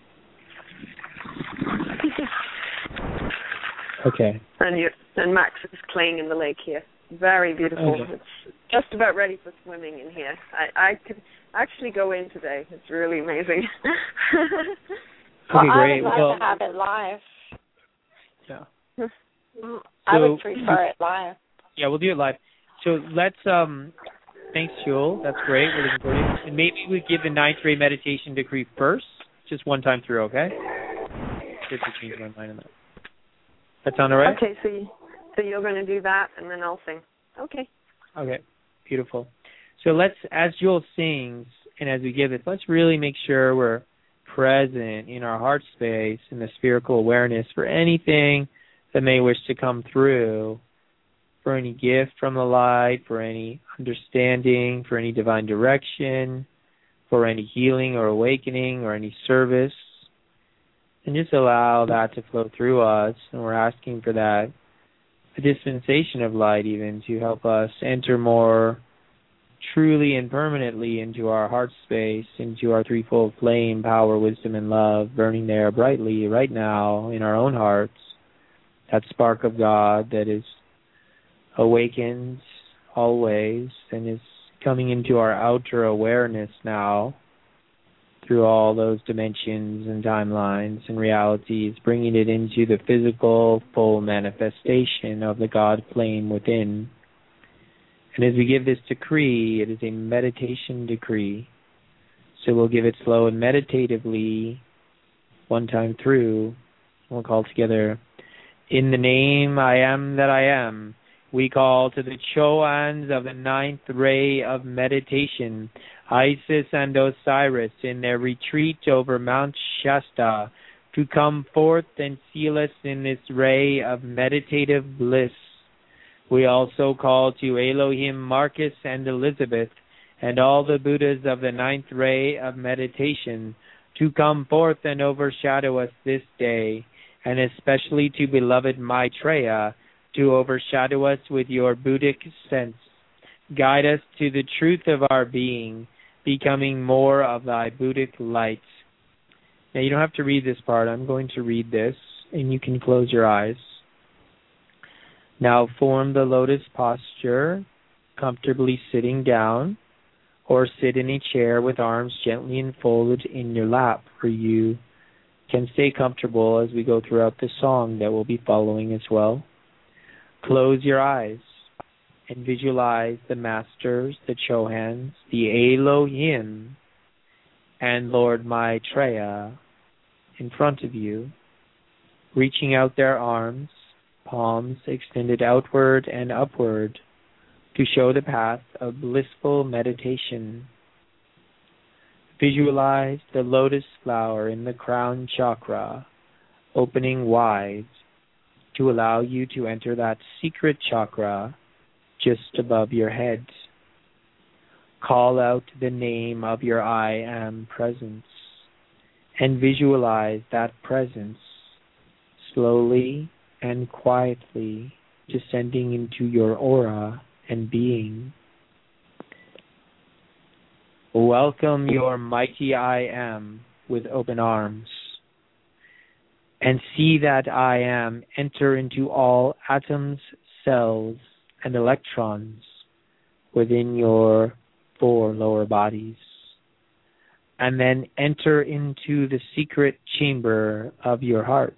Okay. And you and Max is playing in the lake here. Very beautiful. Okay. It's just about ready for swimming in here. I, I could actually go in today. It's really amazing. Well, okay, I great. would like well, to have it live. Yeah. I So- would prefer it live. Yeah, we'll do it live. So let's, um, thanks, Jewel. That's great. We're looking forward to it. And maybe we give the ninth ray meditation decree first, just one time through, okay? Just to change my mind on that. That sound all right? Okay, so, you, so you're going to do that, and then I'll sing. Okay. Okay, beautiful. So let's, as Jewel sings, and as we give it, let's really make sure we're present in our heart space, in the spherical awareness for anything that may wish to come through, for any gift from the light, for any understanding, for any divine direction, for any healing or awakening or any service. And just allow that to flow through us. And we're asking for that, a dispensation of light even, to help us enter more truly and permanently into our heart space, into our threefold flame, power, wisdom, and love, burning there brightly right now in our own hearts, that spark of God that is awakened always and is coming into our outer awareness now through all those dimensions and timelines and realities, bringing it into the physical full manifestation of the God flame within. And as we give this decree, it is a meditation decree. So we'll give it slow and meditatively one time through. We'll call together, in the name I am that I am, we call to the Choans of the ninth ray of meditation, Isis and Osiris, in their retreat over Mount Shasta, to come forth and seal us in this ray of meditative bliss. We also call to Elohim, Marcus, and Elizabeth, and all the Buddhas of the ninth ray of meditation, to come forth and overshadow us this day, and especially to beloved Maitreya, to overshadow us with your Buddhic sense. Guide us to the truth of our being, becoming more of thy Buddhic light. Now, you don't have to read this part. I'm going to read this, and you can close your eyes. Now form the lotus posture, comfortably sitting down, or sit in a chair with arms gently enfolded in your lap, where you can stay comfortable as we go throughout the song that we'll be following as well. Close your eyes and visualize the masters, the Chohans, the Elohim, and Lord Maitreya in front of you, reaching out their arms, palms extended outward and upward to show the path of blissful meditation. Visualize the lotus flower in the crown chakra opening wide to allow you to enter that secret chakra just above your head. Call out the name of your I Am presence and visualize that presence slowly and quietly descending into your aura and being. Welcome your mighty I Am with open arms, and see that I Am enter into all atoms, cells, and electrons within your four lower bodies, and then enter into the secret chamber of your heart.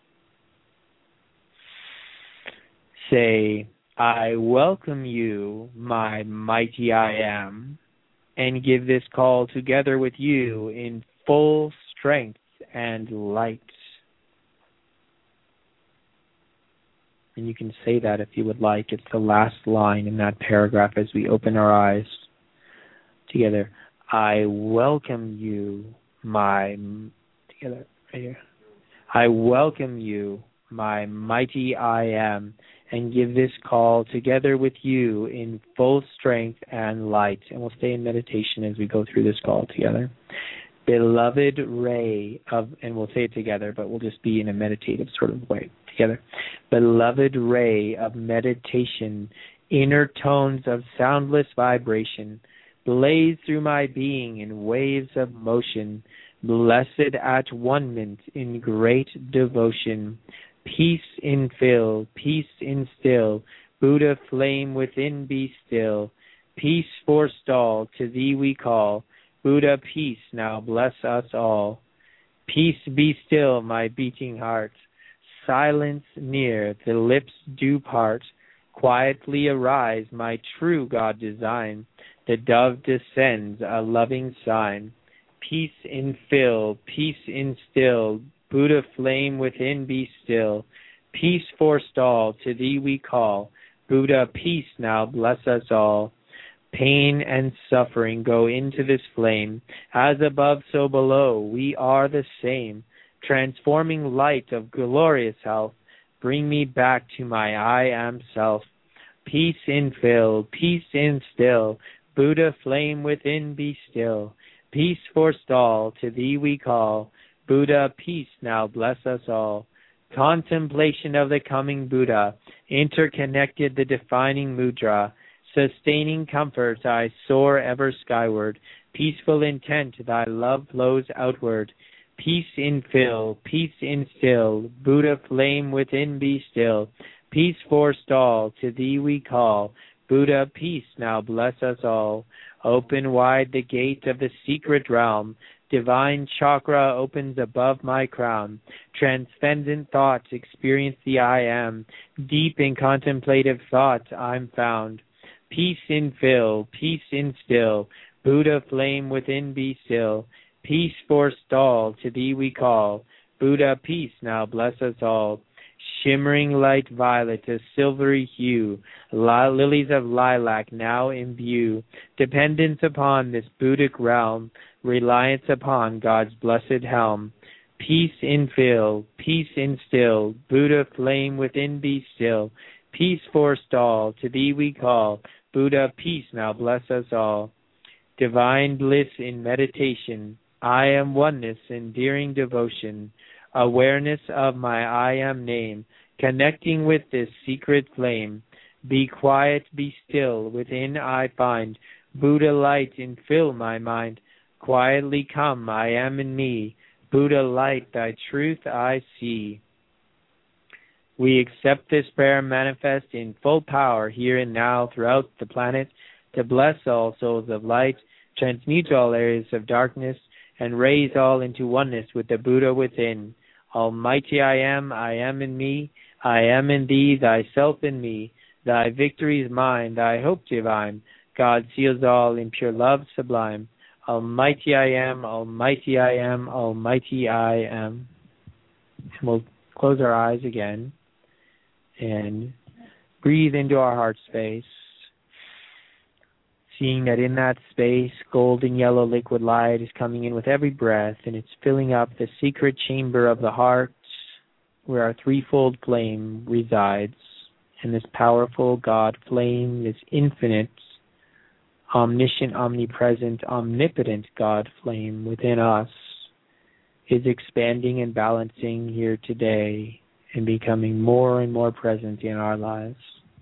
Say, I welcome you, my mighty I Am, and give this call together with you in full strength and light. And you can say that if you would like. It's the last line in that paragraph as we open our eyes together. I welcome you, my, together, right here. I welcome you, my mighty I Am, and give this call together with you in full strength and light. And we'll stay in meditation as we go through this call together. Beloved ray of, and we'll say it together, but we'll just be in a meditative sort of way together. Beloved ray of meditation, inner tones of soundless vibration, blaze through my being in waves of motion, blessed at one-ment in great devotion. Peace infill, peace instill, Buddha flame within be still. Peace forestall, to thee we call, Buddha peace now bless us all. Peace be still, my beating heart, silence near, the lips do part. Quietly arise, my true God design, the dove descends, a loving sign. Peace infill, peace instill, Buddha flame within be still. Peace forestall, to thee we call, Buddha peace now bless us all. Pain and suffering go into this flame, as above so below, we are the same. Transforming light of glorious health, bring me back to my I Am self. Peace infill, peace instill, Buddha flame within be still. Peace forestall, to thee we call, Buddha peace now bless us all. Contemplation of the coming Buddha, interconnected the defining mudra, Sustaining comfort, I soar ever skyward. Peaceful intent, thy love flows outward. Peace infill, peace instill, Buddha flame within be still. Peace forestall, to thee we call. Buddha, peace, now bless us all. Open wide the gate of the secret realm. Divine chakra opens above my crown. Transcendent thoughts experience the I am. Deep in contemplative thought I'm found. Peace infill, peace instill, Buddha flame within be still. Peace forestall, to thee we call. Buddha, peace, now bless us all. Shimmering light violet, a silvery hue, li- lilies of lilac now imbue. Dependence upon this Buddhic realm, reliance upon God's blessed helm. Peace infill, peace instill, Buddha flame within be still. Peace forestall, to thee we call. Buddha, peace, now bless us all. Divine bliss in meditation, I am oneness, endearing devotion, awareness of my I am name, connecting with this secret flame. Be quiet, be still, within I find Buddha light infill my mind. Quietly come, I am in me, Buddha light, thy truth I see. We accept this prayer manifest in full power here and now throughout the planet to bless all souls of light, transmute all areas of darkness, and raise all into oneness with the Buddha within. Almighty I am, I am in me, I am in thee, thyself in me. Thy victory is mine, thy hope divine. God seals all in pure love sublime. Almighty I am, almighty I am, almighty I am. And we'll close our eyes again and breathe into our heart space, seeing that in that space, golden yellow liquid light is coming in with every breath, and it's filling up the secret chamber of the heart where our threefold flame resides. And this powerful God flame, this infinite, omniscient, omnipresent, omnipotent God flame within us is expanding and balancing here today and becoming more and more present in our lives.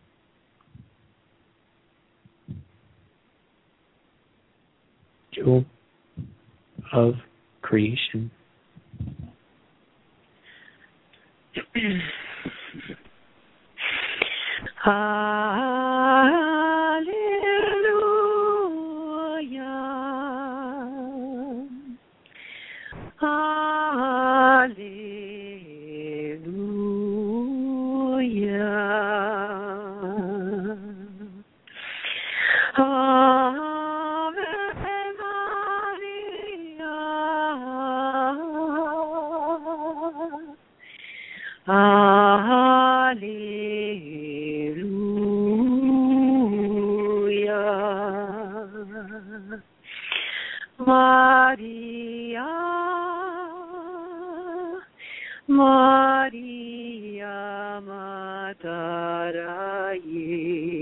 Jewel of creation. Hallelujah. Hallelujah. Ave Maria. Hallelujah. Maria, Maria Mataraye.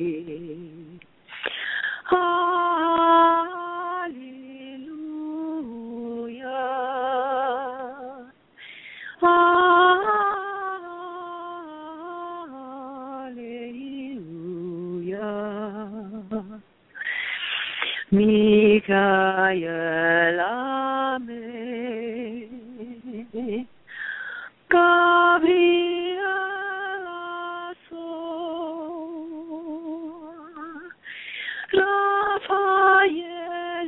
Hallelujah. Hallelujah. Mikael, Amen. Gabriel, Azor. Raphael,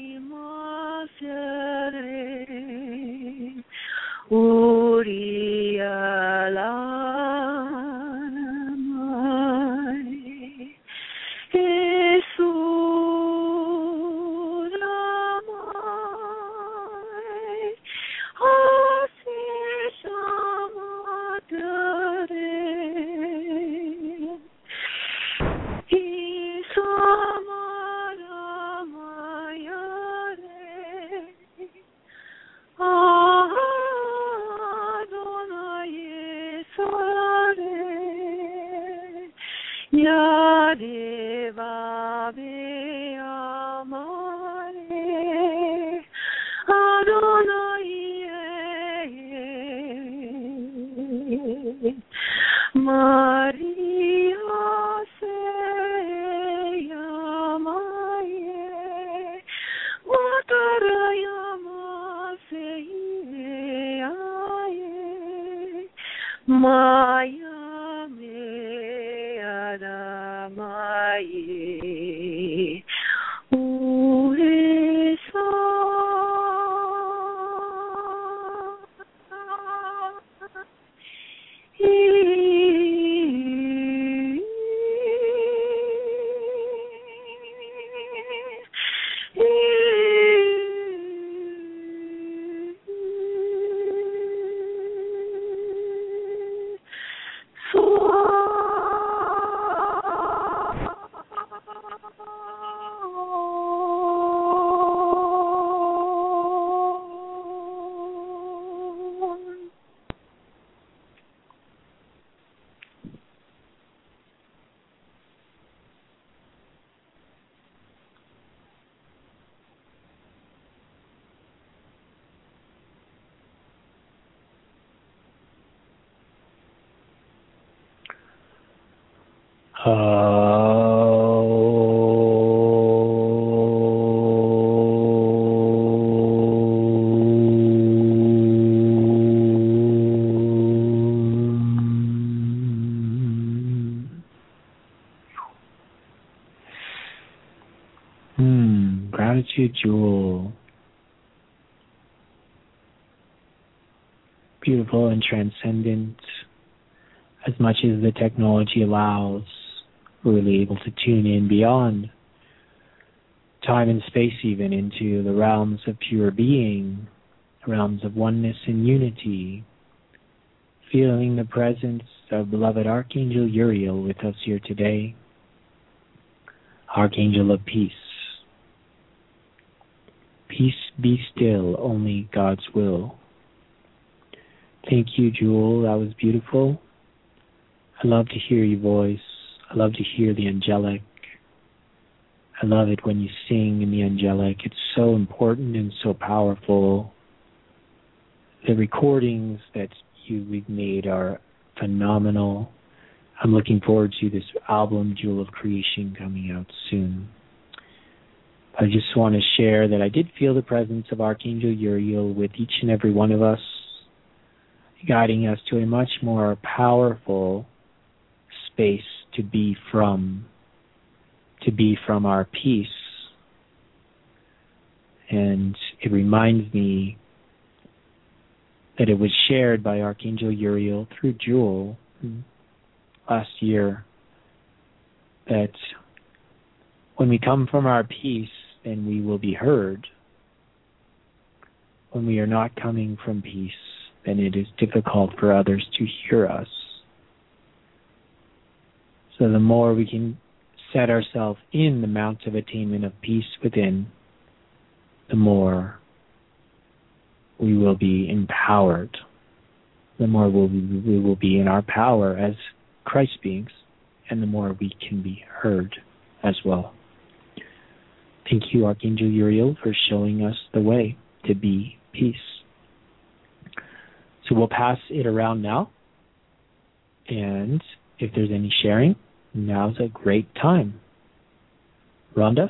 Imacere. Uriel, Anamai. Jesus, Amai. Maya me adamaye Urisa Hmm, gratitude jewel. Beautiful and transcendent. As much as the technology allows, we're really able to tune in beyond time and space, even into the realms of pure being, realms of oneness and unity, feeling the presence of beloved Archangel Uriel with us here today, Archangel of Peace. Peace be still, only God's will. Thank you, Jewel. That was beautiful. I love to hear your voice. I love to hear the angelic. I love it when you sing in the angelic. It's so important and so powerful. The recordings that you we've made are phenomenal. I'm looking forward to this album, Jewel of Creation, coming out soon. I just want to share that I did feel the presence of Archangel Uriel with each and every one of us, guiding us to a much more powerful space to be from, to be from our peace. And it reminds me that it was shared by Archangel Uriel through Jewel last year, that when we come from our peace, then we will be heard. When we are not coming from peace, then it is difficult for others to hear us. So the more we can set ourselves in the mount of attainment of peace within, the more we will be empowered. The more we'll be, we will be in our power as Christ beings, and the more we can be heard as well. Thank you, Archangel Uriel, for showing us the way to be peace. So we'll pass it around now. And if there's any sharing, now's a great time. Rhonda?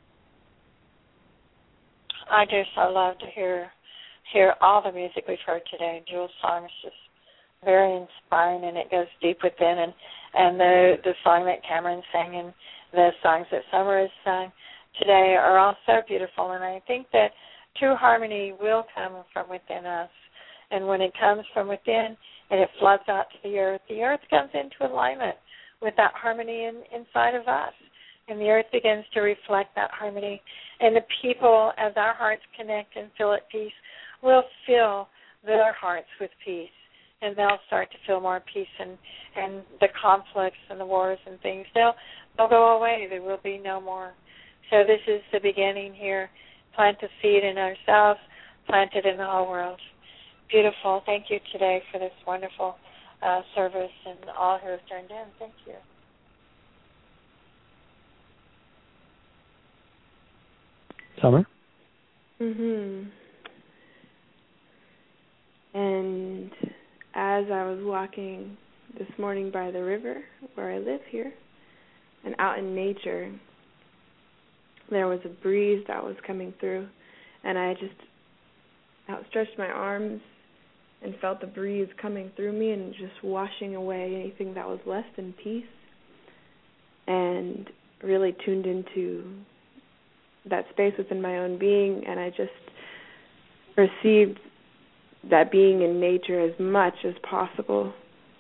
I just, I love to hear hear all the music we've heard today. Jewel's song is just very inspiring, and it goes deep within. And, and the, the song that Cameron sang and the songs that Summer has sung today are all so beautiful. And I think that true harmony will come from within us. And when it comes from within and it floods out to the earth, the earth comes into alignment with that harmony in, inside of us. And the earth begins to reflect that harmony. And the people, as our hearts connect and feel at peace, will fill their hearts with peace. And they'll start to feel more peace, and, and the conflicts and the wars and things, they'll, they'll go away. There will be no more. So this is the beginning here. Plant the seed in ourselves, plant it in the whole world. Beautiful. Thank you today for this wonderful uh, service and all who have turned in. Thank you. Summer? Mhm. And as I was walking this morning by the river where I live here and out in nature, there was a breeze that was coming through, and I just outstretched my arms and felt the breeze coming through me and just washing away anything that was less than peace, and really tuned into that space within my own being, and I just received that being in nature as much as possible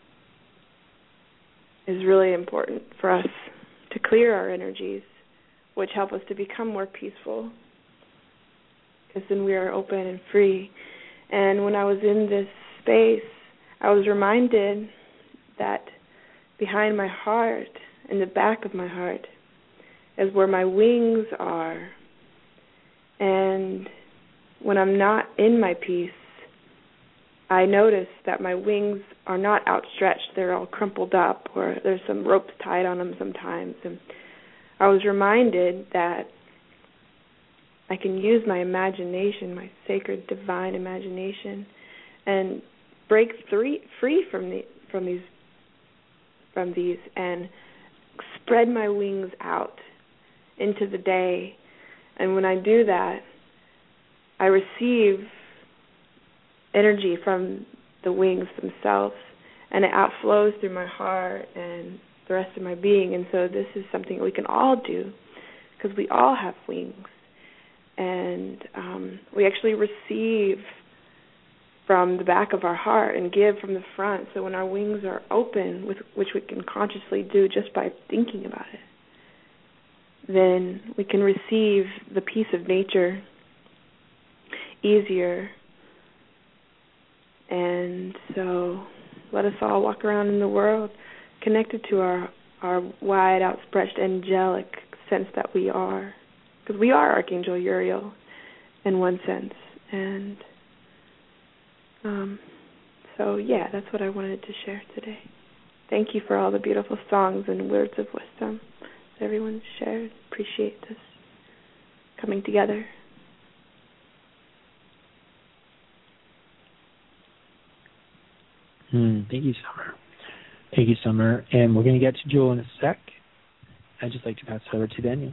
is really important for us to clear our energies, which help us to become more peaceful, because then we are open and free. And when I was in this space, I was reminded that behind my heart, in the back of my heart, is where my wings are. And when I'm not in my peace, I notice that my wings are not outstretched. They're all crumpled up, or there's some ropes tied on them sometimes. And I was reminded that I can use my imagination, my sacred divine imagination, and break free, free from the from these from these and spread my wings out into the day. And when I do that, I receive energy from the wings themselves, and it outflows through my heart and the rest of my being. And so this is something we can all do, because we all have wings. And um, we actually receive from the back of our heart and give from the front. So when our wings are open, with, which we can consciously do just by thinking about it, then we can receive the peace of nature easier. And so let us all walk around in the world connected to our, our wide, outstretched, angelic sense that we are. Because we are Archangel Uriel in one sense. And um, so, yeah, that's what I wanted to share today. Thank you for all the beautiful songs and words of wisdom that everyone shared. Appreciate this coming together. Mm, thank you, Summer. Thank you, Summer. And we're going to get to Jewel in a sec. I'd just like to pass it over to Daniel.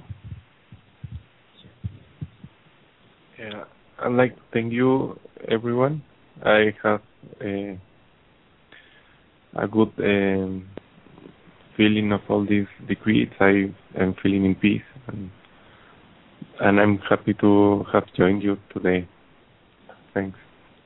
Yeah, I'd like to thank you, everyone. I have a, a good um, feeling of all these decrees. I am feeling in peace, and, and I'm happy to have joined you today. Thanks.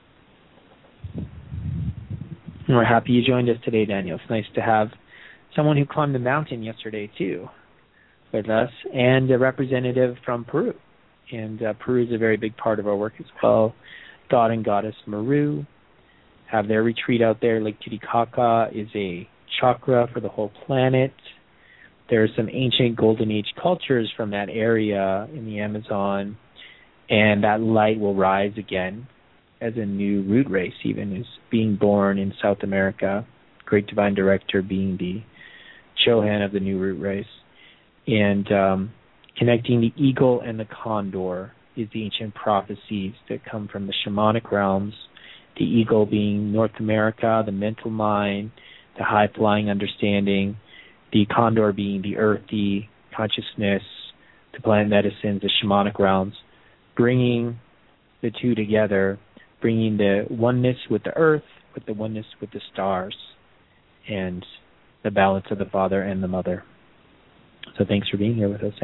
We're happy you joined us today, Daniel. It's nice to have someone who climbed the mountain yesterday, too, with us, and a representative from Peru. And uh, Peru is a very big part of our work as well. God and Goddess Meru have their retreat out there. Lake Titicaca is a chakra for the whole planet. There are some ancient Golden Age cultures from that area in the Amazon, and that light will rise again as a new root race even is being born in South America, Great Divine Director being the Chohan of the new root race. And um, connecting the eagle and the condor is the ancient prophecies that come from the shamanic realms, the eagle being North America, the mental mind, the high-flying understanding, the condor being the earthy consciousness, the plant medicines, the shamanic realms, bringing the two together, bringing the oneness with the earth, with the oneness with the stars, and the balance of the Father and the Mother. So thanks for being here with us,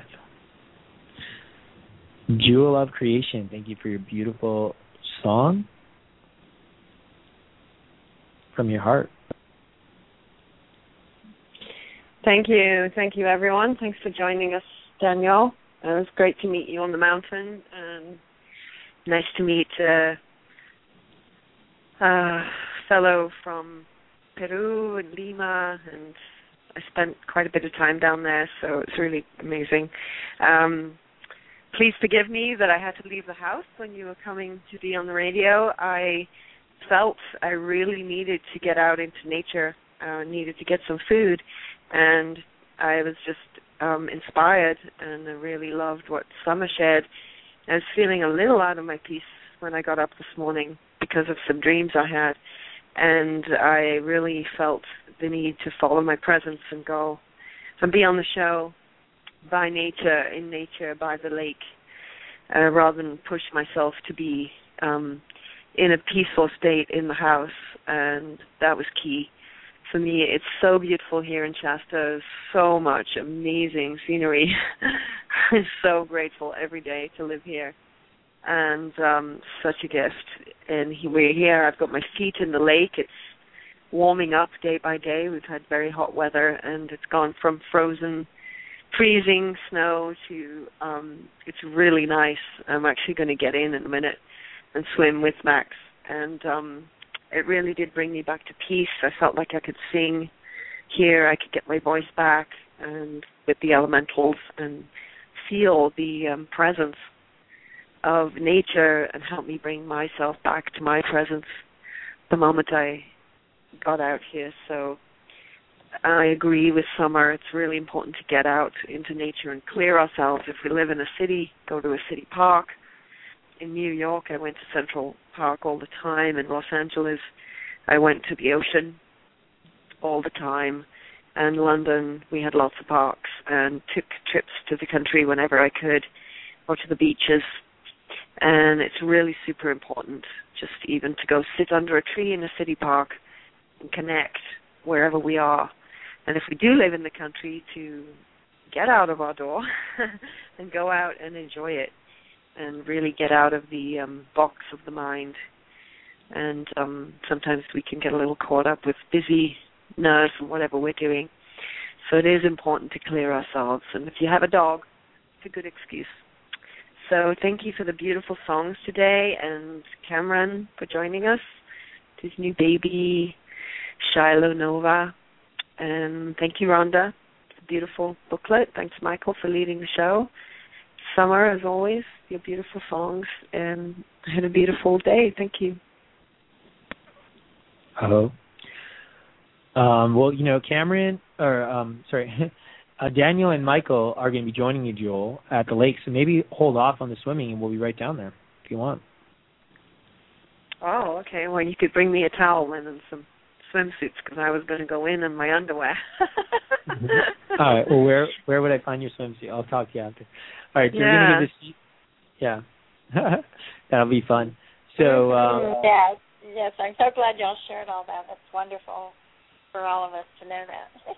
Daniel. Jewel of Creation, thank you for your beautiful song from your heart. Thank you. Thank you, everyone. Thanks for joining us, Danielle. It was great to meet you on the mountain, and nice to meet uh, a fellow from Peru and Lima, and I spent quite a bit of time down there, so it's really amazing. Um, please forgive me that I had to leave the house when you were coming to be on the radio. I felt I really needed to get out into nature, uh, needed to get some food, and I was just um, inspired, and I really loved what Summer shared. I was feeling a little out of my peace when I got up this morning because of some dreams I had, and I really felt the need to follow my presence and go and be on the show by nature, in nature, by the lake, uh, rather than push myself to be um, in a peaceful state in the house, and that was key for me. It's so beautiful here in Shasta. There's so much amazing scenery. I'm so grateful every day to live here, and um, such a gift. And he, we're here. I've got my feet in the lake. It's warming up day by day. We've had very hot weather, and it's gone from frozen, freezing snow to um, it's really nice. I'm actually going to get in in a minute and swim with Max, and um, it really did bring me back to peace. I felt like I could sing here. I could get my voice back and with the elementals and feel the um, presence of nature and help me bring myself back to my presence the moment I got out here. So I agree with Summer. It's really important to get out into nature and clear ourselves. If we live in a city, go to a city park. In New York, I went to Central Park all the time. In Los Angeles, I went to the ocean all the time. And London, we had lots of parks and took trips to the country whenever I could, or to the beaches. And it's really super important just even to go sit under a tree in a city park and connect wherever we are. And if we do live in the country, to get out of our door and go out and enjoy it and really get out of the um, box of the mind. And um, sometimes we can get a little caught up with busyness and whatever we're doing. So it is important to clear ourselves. And if you have a dog, it's a good excuse. So thank you for the beautiful songs today, and Cameron for joining us, his new baby, Shiloh Nova. And thank you, Rhonda, for the beautiful booklet. Thanks, Michael, for leading the show. Summer, as always, your beautiful songs, and I had a beautiful day. Thank you. Hello. Um, well, you know, Cameron, or um, sorry, uh, Daniel and Michael are going to be joining you, Joel, at the lake. So maybe hold off on the swimming, and we'll be right down there if you want. Oh, okay. Well, you could bring me a towel then and some swimsuits, because I was going to go in in my underwear. All right. Well, where where would I find your swimsuit? I'll talk to you after. All right. So yeah. we're going to give this. Yeah. That'll be fun. So. Um, yes. Yes. I'm so glad y'all shared all that. That's wonderful for all of us to know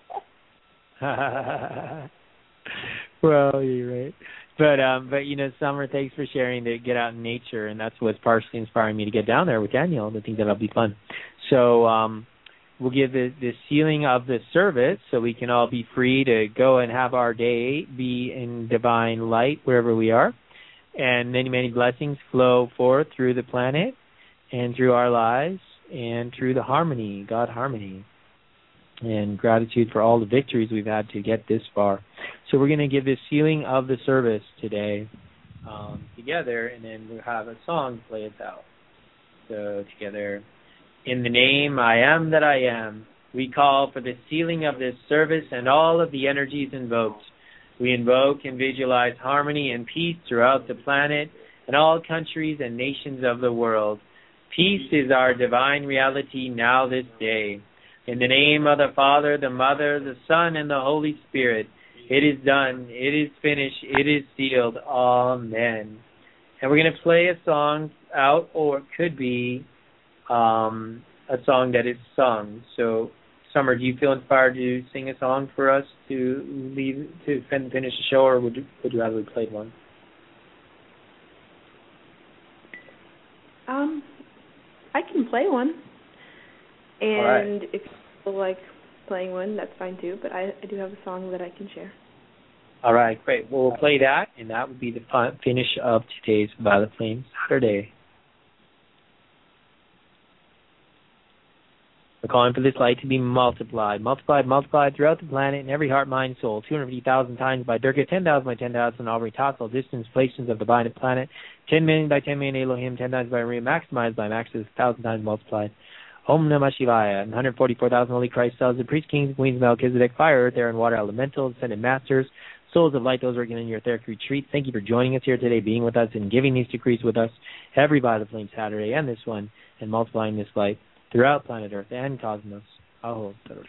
that. Well, you're right. But um, but you know, Summer, thanks for sharing to get out in nature, and that's what's partially inspiring me to get down there with Daniel. I think that'll be fun. So um, we'll give the, the sealing of the service, so we can all be free to go and have our day be in divine light wherever we are, and many many blessings flow forth through the planet and through our lives and through the harmony, God harmony. And gratitude for all the victories we've had to get this far. So we're going to give this sealing of the service today um, together, and then we'll have a song play us out. So together, in the name I am that I am, we call for the sealing of this service and all of the energies invoked. We invoke and visualize harmony and peace throughout the planet and all countries and nations of the world. Peace is our divine reality now this day. In the name of the Father, the Mother, the Son, and the Holy Spirit, it is done, it is finished, it is sealed. Amen. And we're going to play a song out, or it could be um, a song that is sung. So, Summer, do you feel inspired to sing a song for us to leave to finish the show, or would you, would you rather we played one? Um, I can play one. And right. if you feel like playing one, that's fine too. But I, I do have a song that I can share. All right, great. Well, we'll play that, and that would be the fun, finish of today's Violet Flame Saturday. We're calling for this light to be multiplied, multiplied, multiplied throughout the planet in every heart, mind, soul. two hundred fifty thousand times by Durga, ten thousand by ten thousand Aubrey Tossel, distance, places of the binary planet, ten million by ten million Elohim, ten times by Maria, maximized by Max, one thousand times multiplied. Om Namah Shivaya, one hundred forty-four thousand Holy Christ cells, the priests, kings, queens, Melchizedek, fire, earth, air, and water, elementals, ascended masters, souls of light, those working in your etheric retreat. Thank you for joining us here today, being with us, and giving these decrees with us every Violet Flame Saturday and this one, and multiplying this light throughout planet Earth and cosmos. Aho Tarosh.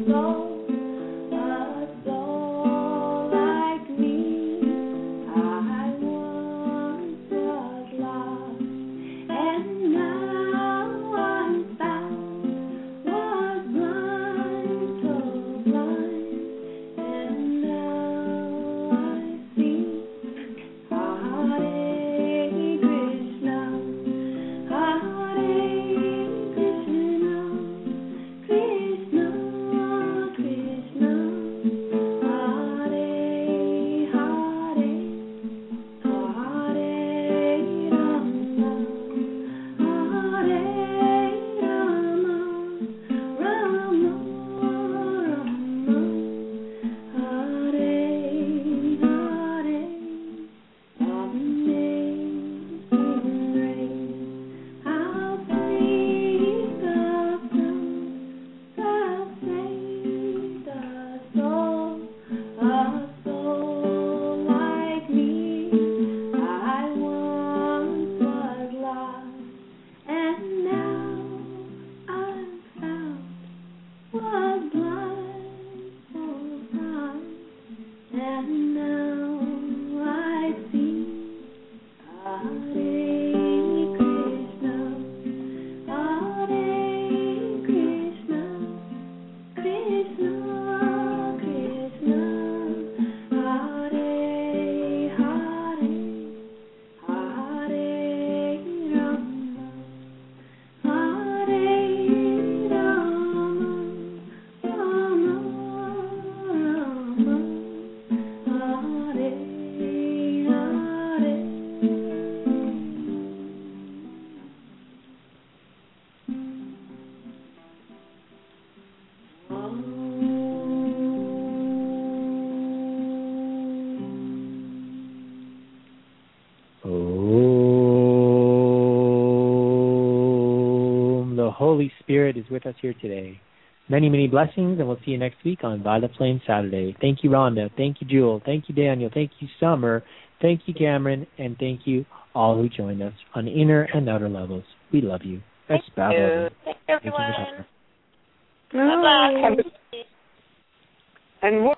Holy Spirit is with us here today. Many, many blessings, and we'll see you next week on Violet Flame Saturday. Thank you, Rhonda. Thank you, Jewel. Thank you, Daniel. Thank you, Summer. Thank you, Cameron. And thank you all who joined us on inner and outer levels. We love you. That's Thank you. Thank you, everyone. Bye-bye. And